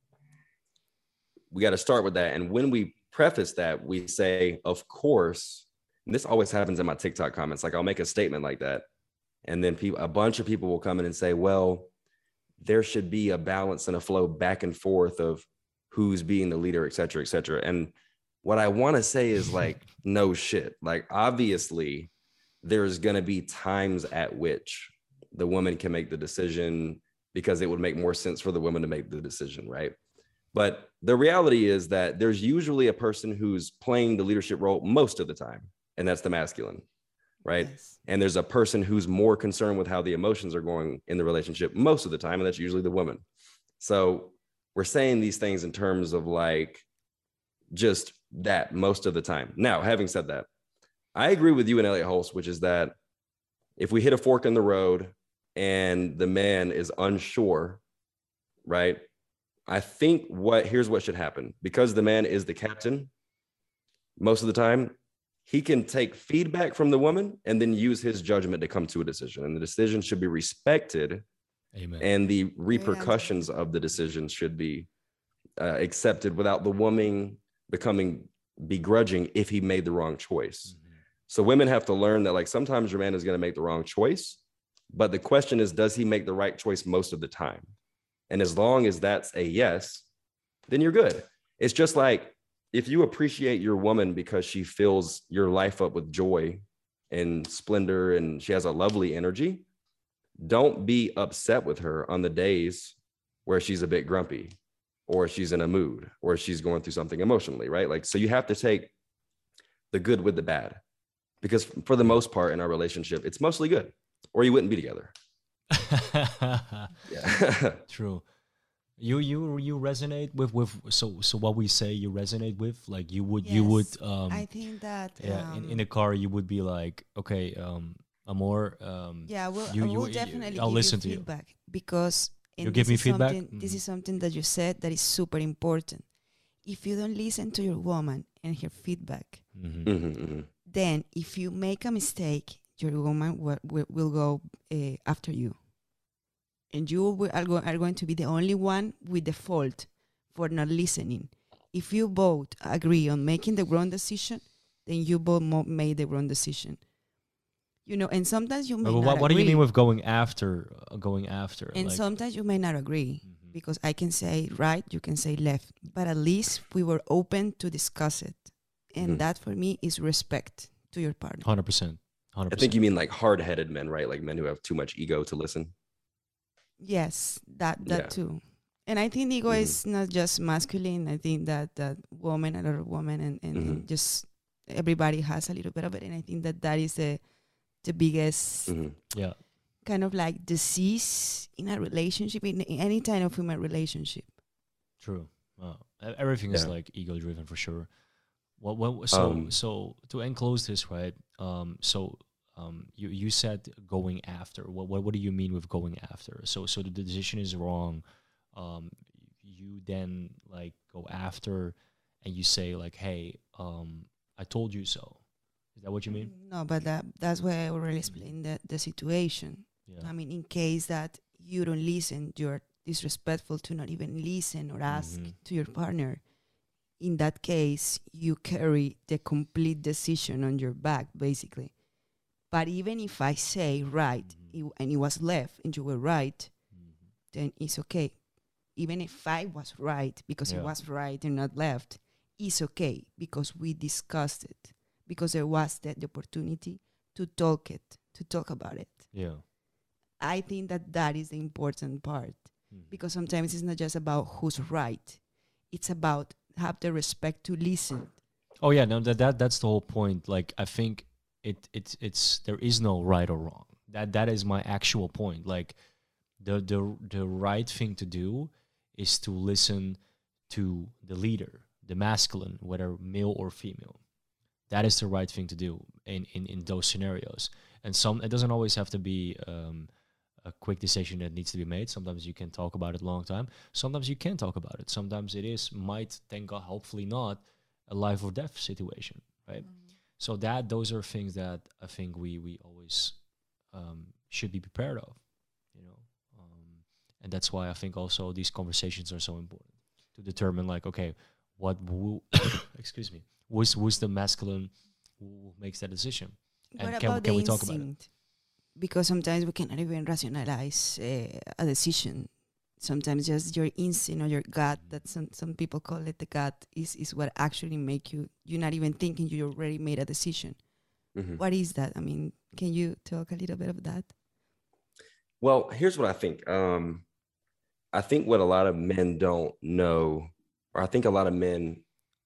we got to start with that. And when we preface that, we say, of course, and this always happens in my TikTok comments. Like I'll make a statement like that. And then people, a bunch of people will come in and say, well, there should be a balance and a flow back and forth of who's being the leader, et cetera, et cetera. And what I want to say is like, no shit. Like, obviously, there's going to be times at which the woman can make the decision because it would make more sense for the woman to make the decision, right? But the reality is that there's usually a person who's playing the leadership role most of the time, and that's the masculine, right? Yes. And there's a person who's more concerned with how the emotions are going in the relationship most of the time, and that's usually the woman. So we're saying these things in terms of like just that most of the time. Now, having said that, I agree with you and Elliot Hulse, which is that if we hit a fork in the road and the man is unsure, right? I think what here's what should happen. Because the man is the captain, most of the time, he can take feedback from the woman and then use his judgment to come to a decision. And the decision should be respected. Amen. And the repercussions of the decision should be uh, accepted without the woman becoming begrudging if he made the wrong choice. Mm-hmm. So women have to learn that like sometimes your man is going to make the wrong choice, but the question is, does he make the right choice most of the time? And as long as that's a yes, then you're good. It's just like if you appreciate your woman because she fills your life up with joy and splendor and she has a lovely energy, don't be upset with her on the days where she's a bit grumpy or she's in a mood or she's going through something emotionally, right? Like, so you have to take the good with the bad, because for the most part in our relationship, it's mostly good, or you wouldn't be together. Yeah. True. You you you resonate with with so so what we say you resonate with, like you would you would Yes, um I think that yeah um, in, in a car you would be like, okay, um Amor, um yeah, well, you- I you- will you- definitely I'll give listen you to you. feedback because and You give this me is feedback? something- This Mhm. is something that you said that is super important. If you don't listen to your woman and her feedback, Hmm. Mhm, mhm. Then if you make a mistake, your woman will, will, will go uh, after you, and you will, are, go, are going to be the only one with the fault for not listening. If you both agree on making the wrong decision, then you both mo- made the wrong decision. You know, and sometimes you But may what, not what do you mean agree, with going after? Uh, going after, and like. sometimes you may not agree, Mhm. because I can say right, you can say left, but at least we were open to discuss it, and Mhm. that for me is respect to your partner. one hundred percent. I think you mean like hard-headed men, right? Like men who have too much ego to listen. Yes, that that Yeah. too. And I think ego Mhm. is not just masculine. I think that that woman and other woman and, and, Mhm. and just everybody has a little bit of it. And I think that that is the the biggest Mhm. Yeah. kind of like disease in a relationship, in, in any kind of human relationship. True. Wow. E- Everything is Yeah. like ego driven for sure. What what so Um, so to enclose this, right? Um so um you you said going after. What what what do you mean with going after? So so the decision is wrong. Um you then like go after and you say like, "Hey, um I told you so." Is that what you mean? No, but that that's why I already explained the, the situation. Yeah. I mean, in case that you don't listen, you're disrespectful to not even listen or ask Mhm. to your partner. In that case, you carry the complete decision on your back, basically. But even if I say right, Mhm. it- and it was left and you were right, Mhm. then it's okay. Even if I was right because it Yeah. was right and not left, it's okay because we discussed it, because there was the, the opportunity to talk it, to talk about it. Yeah. I think that that is the important part, Mhm. because sometimes it's not just about who's right. It's about have the respect to listen. Oh yeah, no, that, that that's the whole point. Like I think it it's it's there is no right or wrong. That that is my actual point. Like the the the right thing to do is to listen to the leader, the masculine, whether male or female. That is the right thing to do in in in those scenarios. And some it doesn't always have to be um, a quick decision that needs to be made. Sometimes you can talk about it a long time. Sometimes you can talk about it. Sometimes it is might, thank God, hopefully not a life or death situation, right? So that those are things that I think we we always um, should be prepared of, you know, um, and that's why I think also these conversations are so important to determine like, okay, what who, excuse me, who's who's the masculine who makes that decision, What and can about can the we talk about it? instinct? Because sometimes we cannot even rationalize uh, a decision. Sometimes just your instinct or your gut, that some, some people call it the gut, is, is what actually make you, you're not even thinking, you already made a decision. mhm. What is that? I mean, can you talk a little bit of that? Well, here's what I think. Um, I think what a lot of men don't know, or I think a lot of men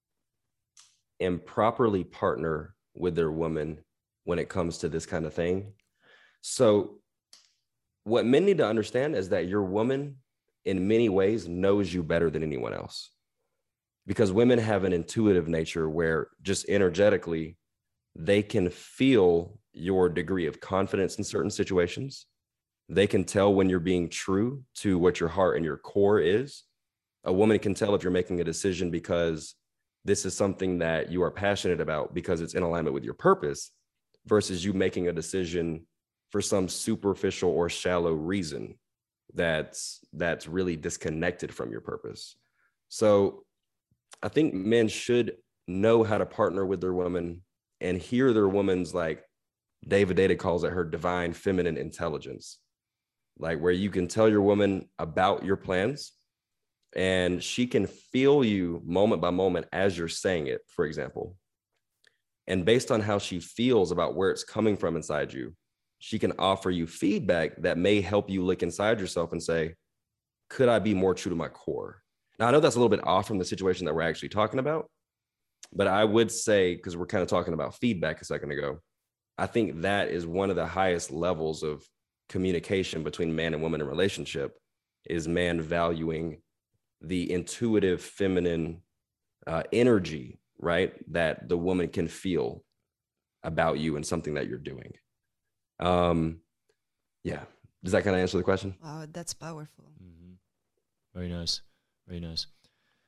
improperly partner with their woman when it comes to this kind of thing. So, what men need to understand is that your woman, in many ways, knows you better than anyone else, because women have an intuitive nature where just energetically they can feel your degree of confidence in certain situations. They can tell when you're being true to what your heart and your core is. A woman can tell if you're making a decision because this is something that you are passionate about because it's in alignment with your purpose, versus you making a decision for some superficial or shallow reason that's that's really disconnected from your purpose. So I think men should know how to partner with their woman and hear their woman's, like David Data calls it, her divine feminine intelligence, like where you can tell your woman about your plans and she can feel you moment by moment as you're saying it, for example. And based on how she feels about where it's coming from inside you, she can offer you feedback that may help you look inside yourself and say, could I be more true to my core? Now, I know that's a little bit off from the situation that we're actually talking about, but I would say, because we're kind of talking about feedback a second ago, I think that is one of the highest levels of communication between man and woman in relationship, is man valuing the intuitive feminine uh, energy, right, that the woman can feel about you and something that you're doing. Um, yeah. Does that kind of answer the question? Wow, that's powerful. Hmm. Very nice, very nice.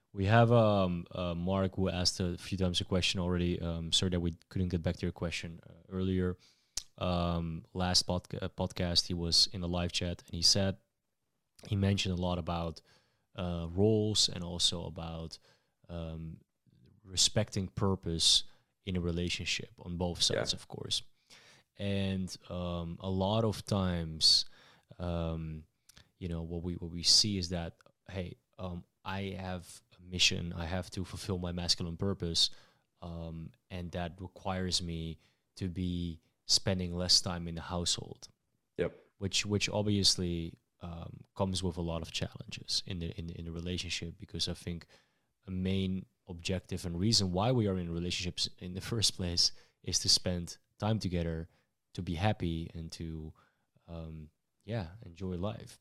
We have um uh, Mark who asked a few times a question already. Um, sorry that we couldn't get back to your question uh, earlier. Um, last podca- uh, podcast he was in the live chat and he said he mentioned a lot about uh, roles and also about um, respecting purpose in a relationship on both Yeah. sides, of course. And um, a lot of times, um, you know, what we what we see is that hey, um, I have a mission. I have to fulfill my masculine purpose, um, and that requires me to be spending less time in the household, Yep. which which obviously um, comes with a lot of challenges in the in the, in the relationship, because I think a main objective and reason why we are in relationships in the first place is to spend time together, to be happy, and to um, yeah, enjoy life.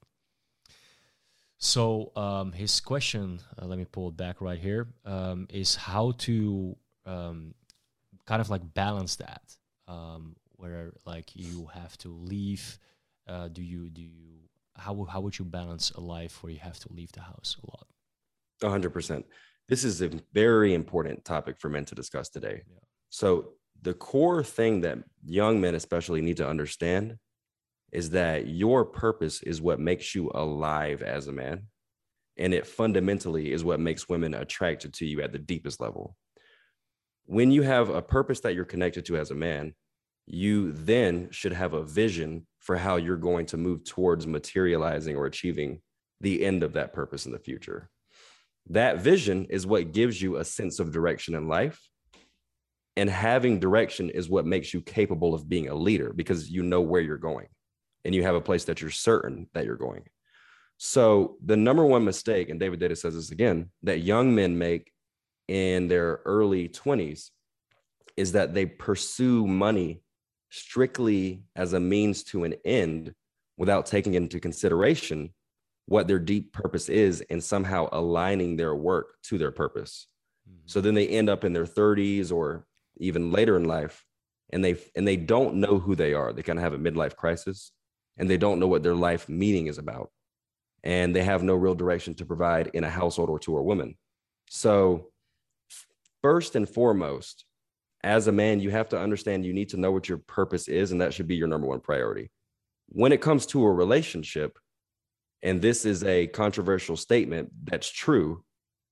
So um, his question, uh, let me pull it back right here, um, is how to um, kind of like balance that, um, where like you have to leave. Uh, do you do you how wo- how would you balance a life where you have to leave the house a lot? one hundred percent. This is a very important topic for men to discuss today. Yeah. So, the core thing that young men, especially, need to understand is that your purpose is what makes you alive as a man. And it fundamentally is what makes women attracted to you at the deepest level. When you have a purpose that you're connected to as a man, you then should have a vision for how you're going to move towards materializing or achieving the end of that purpose in the future. That vision is what gives you a sense of direction in life. And having direction is what makes you capable of being a leader, because you know where you're going and you have a place that you're certain that you're going. So the number one mistake, and David Data says this again, that young men make in their early twenties is that they pursue money strictly as a means to an end without taking into consideration what their deep purpose is and somehow aligning their work to their purpose. Mhm. So then they end up in their thirties or even later in life, and they and they don't know who they are. They kind of have a midlife crisis, and they don't know what their life meaning is about, and they have no real direction to provide in a household or to a woman. So first and foremost, as a man, you have to understand you need to know what your purpose is, and that should be your number one priority. When it comes to a relationship, and this is a controversial statement that's true,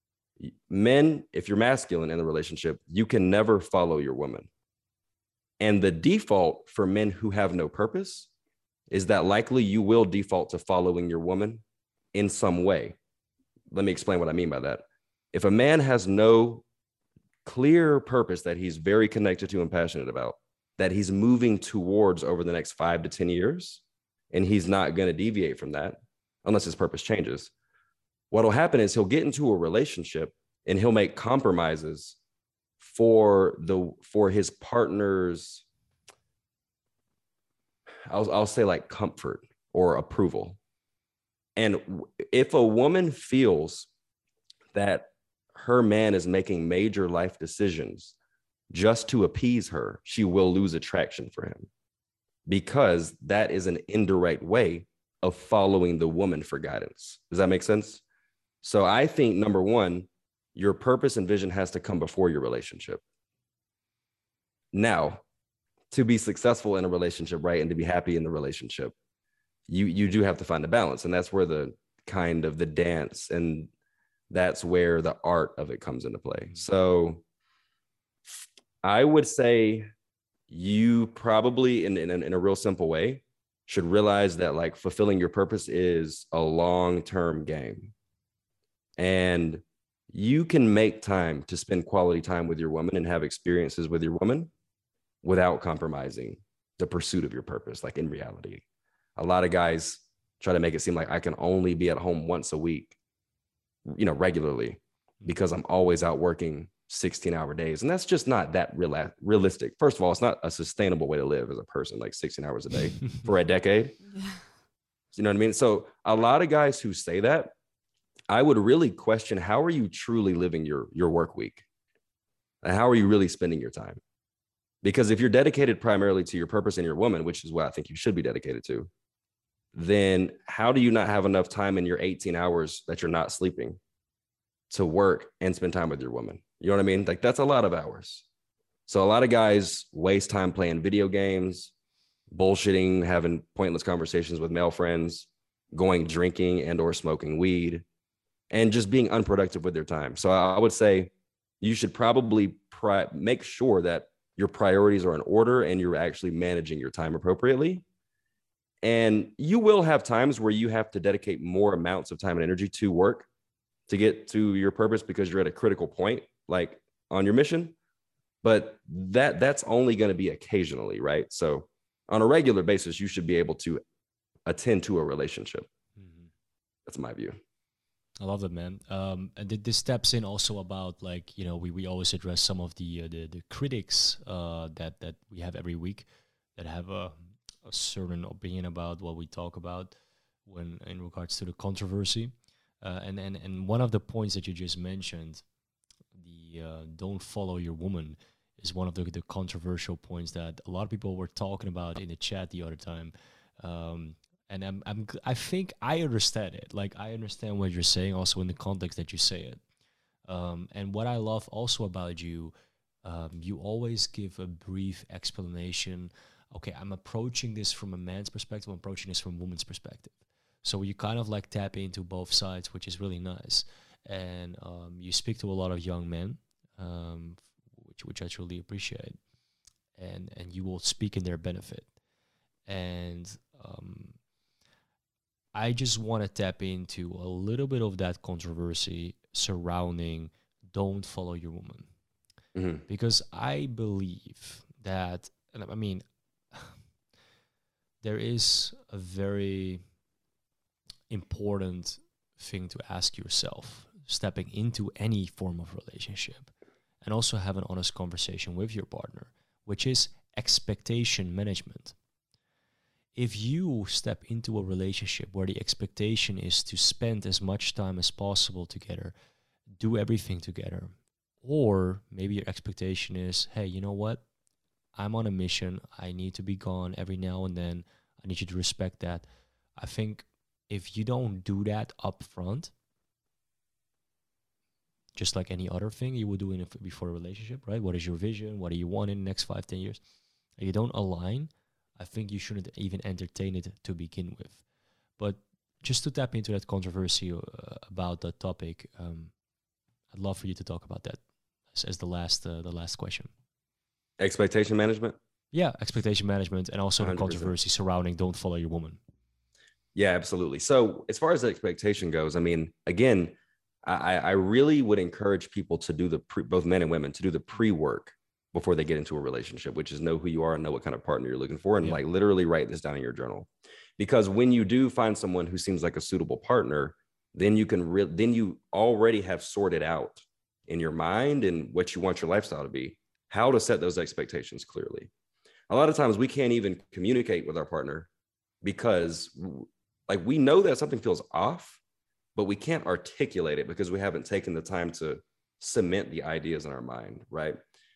men, if you're masculine in the relationship, you can never follow your woman. And the default for men who have no purpose is that likely you will default to following your woman in some way. Let me explain what I mean by that. If a man has no clear purpose that he's very connected to and passionate about, that he's moving towards over the next five to ten years, and he's not going to deviate from that unless his purpose changes, what will happen is he'll get into a relationship and he'll make compromises for the for his partner's, I'll, I'll say like comfort or approval. And if a woman feels that her man is making major life decisions just to appease her, she will lose attraction for him, because that is an indirect way of following the woman for guidance. Does that make sense? So I think number one, your purpose and vision has to come before your relationship. Now, to be successful in a relationship, right, and to be happy in the relationship, you you do have to find a balance, and that's where the kind of the dance, and that's where the art of it comes into play. So I would say you probably, in, in, in a real simple way, should realize that like fulfilling your purpose is a long-term game. And you can make time to spend quality time with your woman and have experiences with your woman without compromising the pursuit of your purpose. Like in reality, a lot of guys try to make it seem like I can only be at home once a week, you know, regularly, because I'm always out working sixteen hour days. And that's just not that real, realistic. First of all, it's not a sustainable way to live as a person, like sixteen hours a day for a decade. Yeah. You know what I mean? So a lot of guys who say that, I would really question, how are you truly living your, your work week? And how are you really spending your time? Because if you're dedicated primarily to your purpose and your woman, which is what I think you should be dedicated to, then how do you not have enough time in your eighteen hours that you're not sleeping to work and spend time with your woman. You know what I mean? Like that's a lot of hours. So a lot of guys waste time playing video games, bullshitting, having pointless conversations with male friends, going drinking and or smoking weed, and just being unproductive with their time. So I would say you should probably pri- make sure that your priorities are in order and you're actually managing your time appropriately. And you will have times where you have to dedicate more amounts of time and energy to work to get to your purpose because you're at a critical point, like on your mission. But that that's only going to be occasionally, right? So on a regular basis, you should be able to attend to a relationship. Mm-hmm. That's my view. I love that, man. Um, and this steps in also about, like, you know, we, we always address some of the uh, the, the critics uh, that that we have every week that have a, a certain opinion about what we talk about when in regards to the controversy. Uh, and, and and one of the points that you just mentioned, the uh, don't follow your woman, is one of the, the controversial points that a lot of people were talking about in the chat the other time. Um, And I'm, I'm, I think I understand it. Like, I understand what you're saying also in the context that you say it. Um, and what I love also about you, um, you always give a brief explanation. Okay, I'm approaching this from a man's perspective. I'm approaching this from a woman's perspective. So you kind of like tap into both sides, which is really nice. And um, you speak to a lot of young men, um, which, which I truly appreciate. And, and you will speak in their benefit. And... Um, I just want to tap into a little bit of that controversy surrounding don't follow your woman. Mm-hmm. Because I believe that, and I mean, there is a very important thing to ask yourself stepping into any form of relationship, and also have an honest conversation with your partner, which is expectation management. If you step into a relationship where the expectation is to spend as much time as possible together, do everything together, or maybe your expectation is, hey, you know what? I'm on a mission. I need to be gone every now and then. I need you to respect that. I think if you don't do that up front, just like any other thing you would do in a, before a relationship, right? What is your vision? What do you want in the next five, ten years? If you don't align, I think you shouldn't even entertain it to begin with. But just to tap into that controversy uh, about that topic, um, I'd love for you to talk about that as, as the last uh, the last question. Expectation management? Yeah, expectation management, and also one hundred percent the controversy surrounding don't follow your woman. Yeah, absolutely. So as far as the expectation goes, I mean, again, I, I really would encourage people to do the pre, both men and women to do the pre-work before they get into a relationship, which is know who you are and know what kind of partner you're looking for. And yeah. like literally write this down in your journal, because when you do find someone who seems like a suitable partner, then you can re- then you already have sorted out in your mind and what you want your lifestyle to be, how to set those expectations clearly. A lot of times we can't even communicate with our partner because like we know that something feels off, but we can't articulate it because we haven't taken the time to cement the ideas in our mind, right?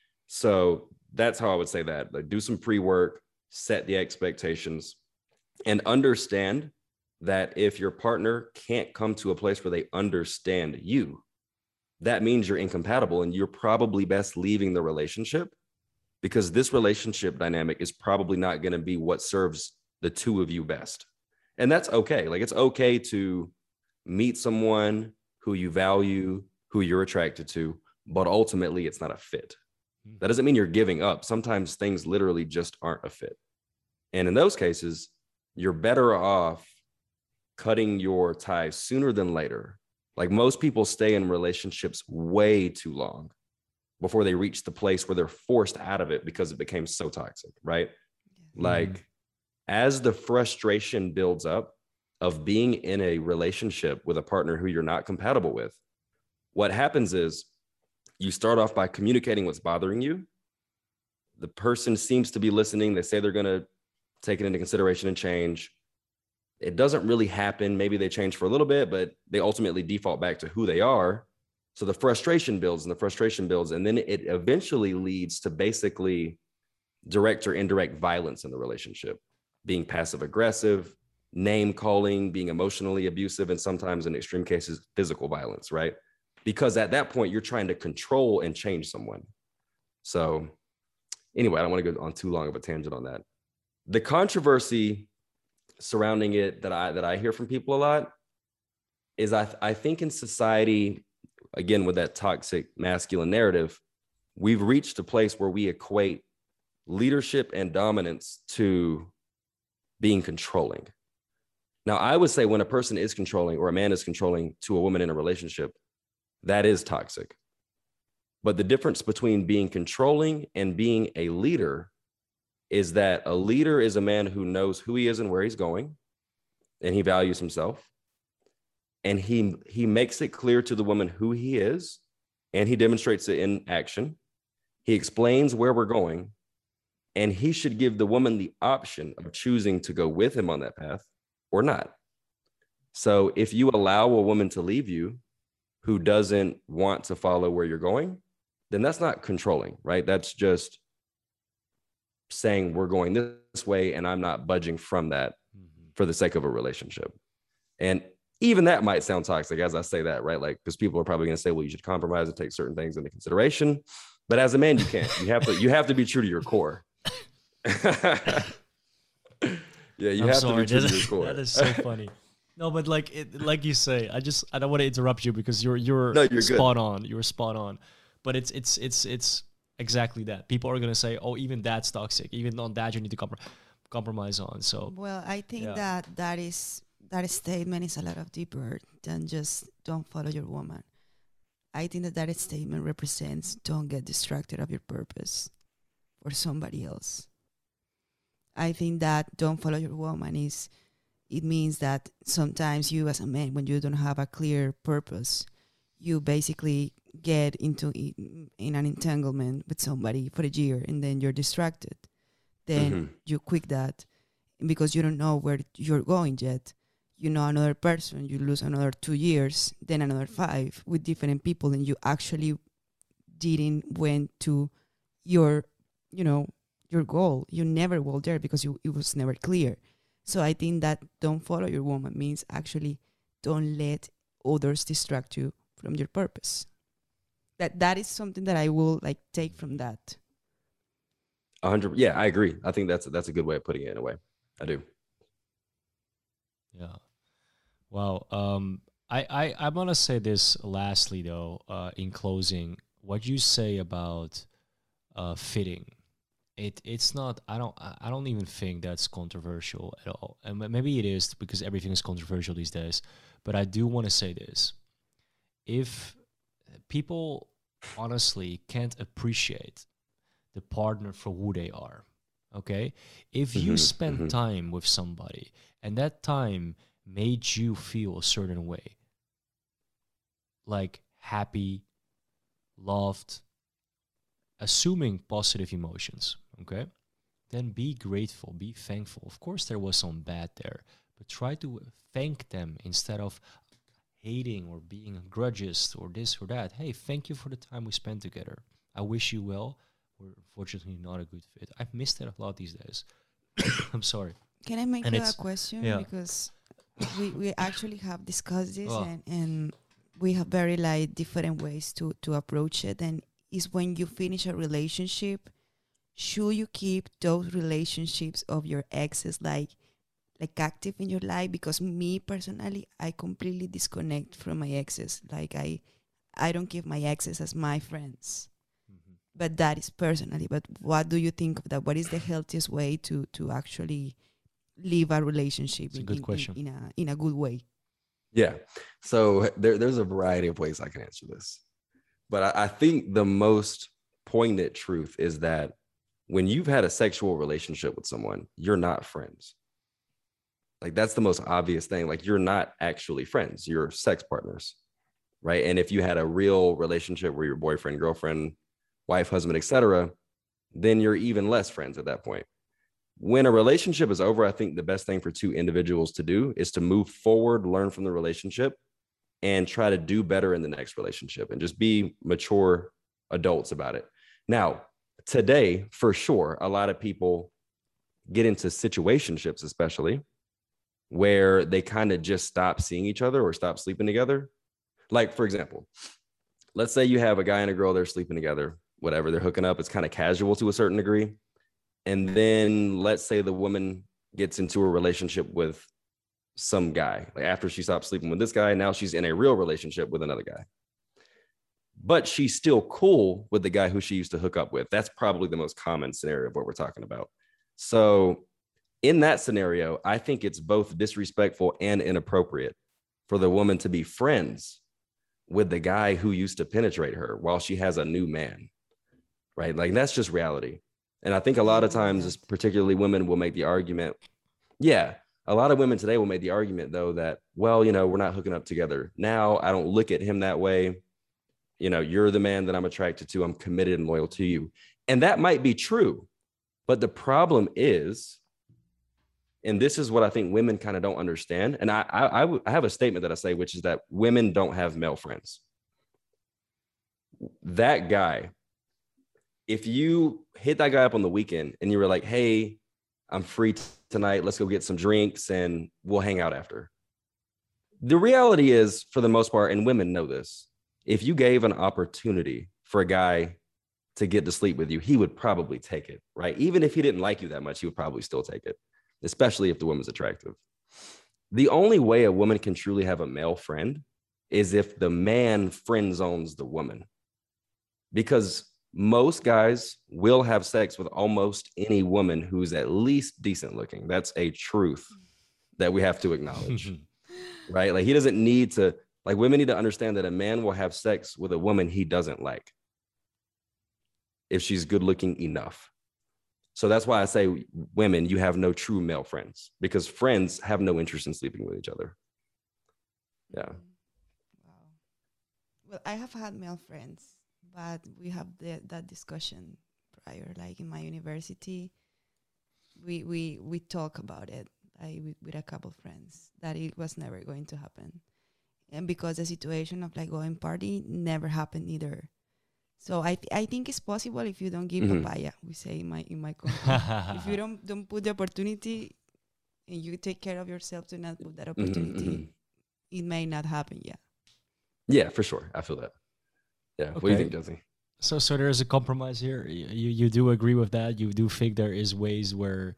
So that's how I would say that. Like, do some pre-work, set the expectations, and understand that if your partner can't come to a place where they understand you, that means you're incompatible and you're probably best leaving the relationship, because this relationship dynamic is probably not going to be what serves the two of you best. And that's okay. Like, it's okay to meet someone who you value, who you're attracted to, but ultimately it's not a fit. That doesn't mean you're giving up. Sometimes things literally just aren't a fit. And in those cases, you're better off cutting your ties sooner than later. Like, most people stay in relationships way too long before they reach the place where they're forced out of it because it became so toxic, right? Yeah. Like, mm-hmm. as the frustration builds up of being in a relationship with a partner who you're not compatible with, what happens is you start off by communicating what's bothering you. The person seems to be listening. They say they're going to take it into consideration and change. It doesn't really happen. Maybe they change for a little bit, but they ultimately default back to who they are. So the frustration builds and the frustration builds. And then it eventually leads to basically direct or indirect violence in the relationship, being passive aggressive, name calling, being emotionally abusive, and sometimes in extreme cases, physical violence, right? because at that point you're trying to control and change someone. So anyway, I don't want to go on too long of a tangent on that. The controversy surrounding it that I that I hear from people a lot is I, I think in society, again, with that toxic masculine narrative, we've reached a place where we equate leadership and dominance to being controlling. Now, I would say when a person is controlling or a man is controlling to a woman in a relationship, that is toxic. But the difference between being controlling and being a leader is that a leader is a man who knows who he is and where he's going, and he values himself. And he, he makes it clear to the woman who he is, and he demonstrates it in action. He explains where we're going, and he should give the woman the option of choosing to go with him on that path or not. So if you allow a woman to leave you who doesn't want to follow where you're going, then that's not controlling, right? That's just saying we're going this way and I'm not budging from that mm-hmm. for the sake of a relationship. And even that might sound toxic as I say that, right? Like, because people are probably going to say, well, you should compromise and take certain things into consideration. But as a man, you can't. You have to, you have to be true to your core. Yeah, you I'm have sorry, to be true to your core. That is so funny. No, but like it, like you say, I just I don't want to interrupt you because you're you're, no, you're spot good. on. You're spot on. But it's it's it's it's exactly that. People are gonna say, oh, even that's toxic. Even on that, you need to comprom- compromise on. So well, I think yeah. that that is that statement is a lot of deeper than just don't follow your woman. I think that that statement represents don't get distracted of your purpose for somebody else. I think that don't follow your woman is, it means that sometimes you as a man, when you don't have a clear purpose, you basically get into in, in an entanglement with somebody for a year and then you're distracted. Then mm-hmm. you quit that because you don't know where you're going yet. You know another person, you lose another two years, then another five with different people, and you actually didn't went to your, you know, your goal. You never went there because you, it was never clear. So I think that don't follow your woman means actually don't let others distract you from your purpose. That that is something that I will like take from that. A hundred. Yeah, I agree. I think that's that's a good way of putting it in a way. I do. Yeah. Wow. Um, I, I, I'm going to say this lastly, though, uh, in closing, what you say about uh, fitting. It it's not. I don't. I don't even think that's controversial at all. And maybe it is because everything is controversial these days. But I do want to say this: if people honestly can't appreciate the partner for who they are, okay, if you mm-hmm, spend mm-hmm. time with somebody and that time made you feel a certain way, like happy, loved, assuming positive emotions, okay, then be grateful, be thankful. Of course, there was some bad there, but try to thank them instead of hating or being grudges or this or that. Hey, thank you for the time we spent together. I wish you well. We're unfortunately not a good fit. I've missed that a lot these days. I'm sorry. Can I make and you a question? Yeah. Because we, we actually have discussed this oh. and, and we have very like different ways to, to approach it. And is when you finish a relationship, should you keep those relationships of your exes like like active in your life? Because me personally, I completely disconnect from my exes. Like I I don't give my exes as my friends. Mm-hmm. But that is personally. But what do you think of that? What is the healthiest way to to actually live a relationship in, a good in, question. In, in a in a good way? Yeah. So there, there's a variety of ways I can answer this. But I, I think the most poignant truth is that when you've had a sexual relationship with someone, you're not friends. Like that's the most obvious thing. Like you're not actually friends, you're sex partners, right? And if you had a real relationship where you're boyfriend, girlfriend, wife, husband, et cetera, then you're even less friends at that point. When a relationship is over, I think the best thing for two individuals to do is to move forward, learn from the relationship, and try to do better in the next relationship and just be mature adults about it. Now, today, for sure, a lot of people get into situationships, especially where they kind of just stop seeing each other or stop sleeping together. Like, for example, let's say you have a guy and a girl, they're sleeping together, whatever, they're hooking up. It's kind of casual to a certain degree. And then let's say the woman gets into a relationship with some guy. Like after she stopped sleeping with this guy, now she's in a real relationship with another guy. But she's still cool with the guy who she used to hook up with. That's probably the most common scenario of what we're talking about. So in that scenario, I think it's both disrespectful and inappropriate for the woman to be friends with the guy who used to penetrate her while she has a new man, right? Like that's just reality. And I think a lot of times, particularly women will make the argument. Yeah, a lot of women today will make the argument though that, well, you know, we're not hooking up together now. I don't look at him that way. You know, you're the man that I'm attracted to. I'm committed and loyal to you. And that might be true. But the problem is, and this is what I think women kind of don't understand. And I, I, I, w- I have a statement that I say, which is that women don't have male friends. That guy, if you hit that guy up on the weekend and you were like, hey, I'm free t- tonight. Let's go get some drinks and we'll hang out after. The reality is, for the most part, and women know this, if you gave an opportunity for a guy to get to sleep with you, he would probably take it, right? Even if he didn't like you that much, he would probably still take it, especially if the woman's attractive. The only way a woman can truly have a male friend is if the man friend zones the woman. Because most guys will have sex with almost any woman who's at least decent looking. That's a truth that we have to acknowledge, right? Like he doesn't need to, like women need to understand that a man will have sex with a woman he doesn't like if she's good looking enough. So that's why I say, women, you have no true male friends, because friends have no interest in sleeping with each other. Yeah. Wow. Well, I have had male friends, but we have the, that discussion prior, like in my university, we we we talk about it like, with, with a couple friends, that it was never going to happen. And because the situation of like going party never happened either. So I th- I think it's possible if you don't give Mhm. papaya, we say in my in my country. If you don't don't put the opportunity and you take care of yourself to not put that opportunity, mhm. it may not happen. Yeah. Yeah, for sure. I feel that. Yeah. What do you Okay. think, Josie? So, so there's a compromise here. Y- You you do agree with that? You do think there is ways where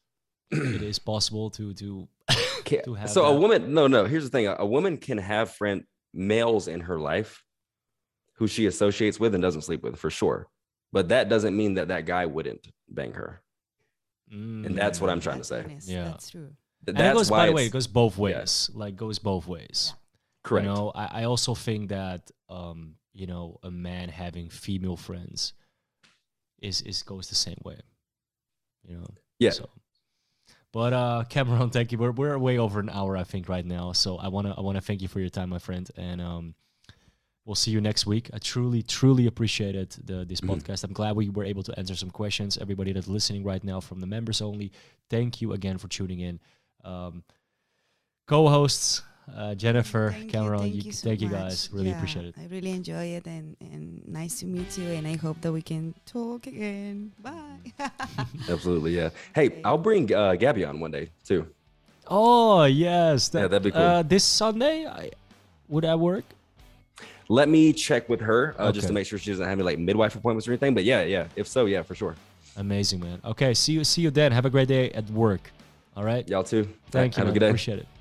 it is possible to to Can- to have so a that? woman, no, no, here's the thing. A, a woman can have friend males in her life who she associates with and doesn't sleep with, for sure. But that doesn't mean that that guy wouldn't bang her. And that's what I'm trying to say. Goodness, Yeah. That's true. Th- And it That's goes, why by the way, it it's- goes both yeah. ways. Like goes both ways. correct. You know, I, I also think that um, you know, a man having female friends is is goes the same way. You know. Yeah. So. But uh, Cameron, thank you. We're we're way over an hour, I think, right now. So I wanna I wanna thank you for your time, my friend, and um, we'll see you next week. I truly truly appreciated the this Mhm. podcast. I'm glad we were able to answer some questions. Everybody that's listening right now from the members only, thank you again for tuning in. Um, co-hosts uh, Jennifer, Thank you, Cameron, thank you, you so thank you much. guys. Really Yeah, appreciate it. I really enjoy it, and, and nice to meet you. And I hope that we can talk again. Bye. Absolutely. Yeah. Hey, I'll bring uh, Gabby on one day too. Oh yes, Yeah, that'd be cool. Uh, this Sunday, I, would that work? Let me check with her uh, just to Okay. make sure she doesn't have any like midwife appointments or anything. But yeah, yeah. If so, yeah, for sure. Amazing, man. Okay, see you, see you then. Have a great day at work. All right. Y'all too. Thank you. Have man. a good day. Appreciate it.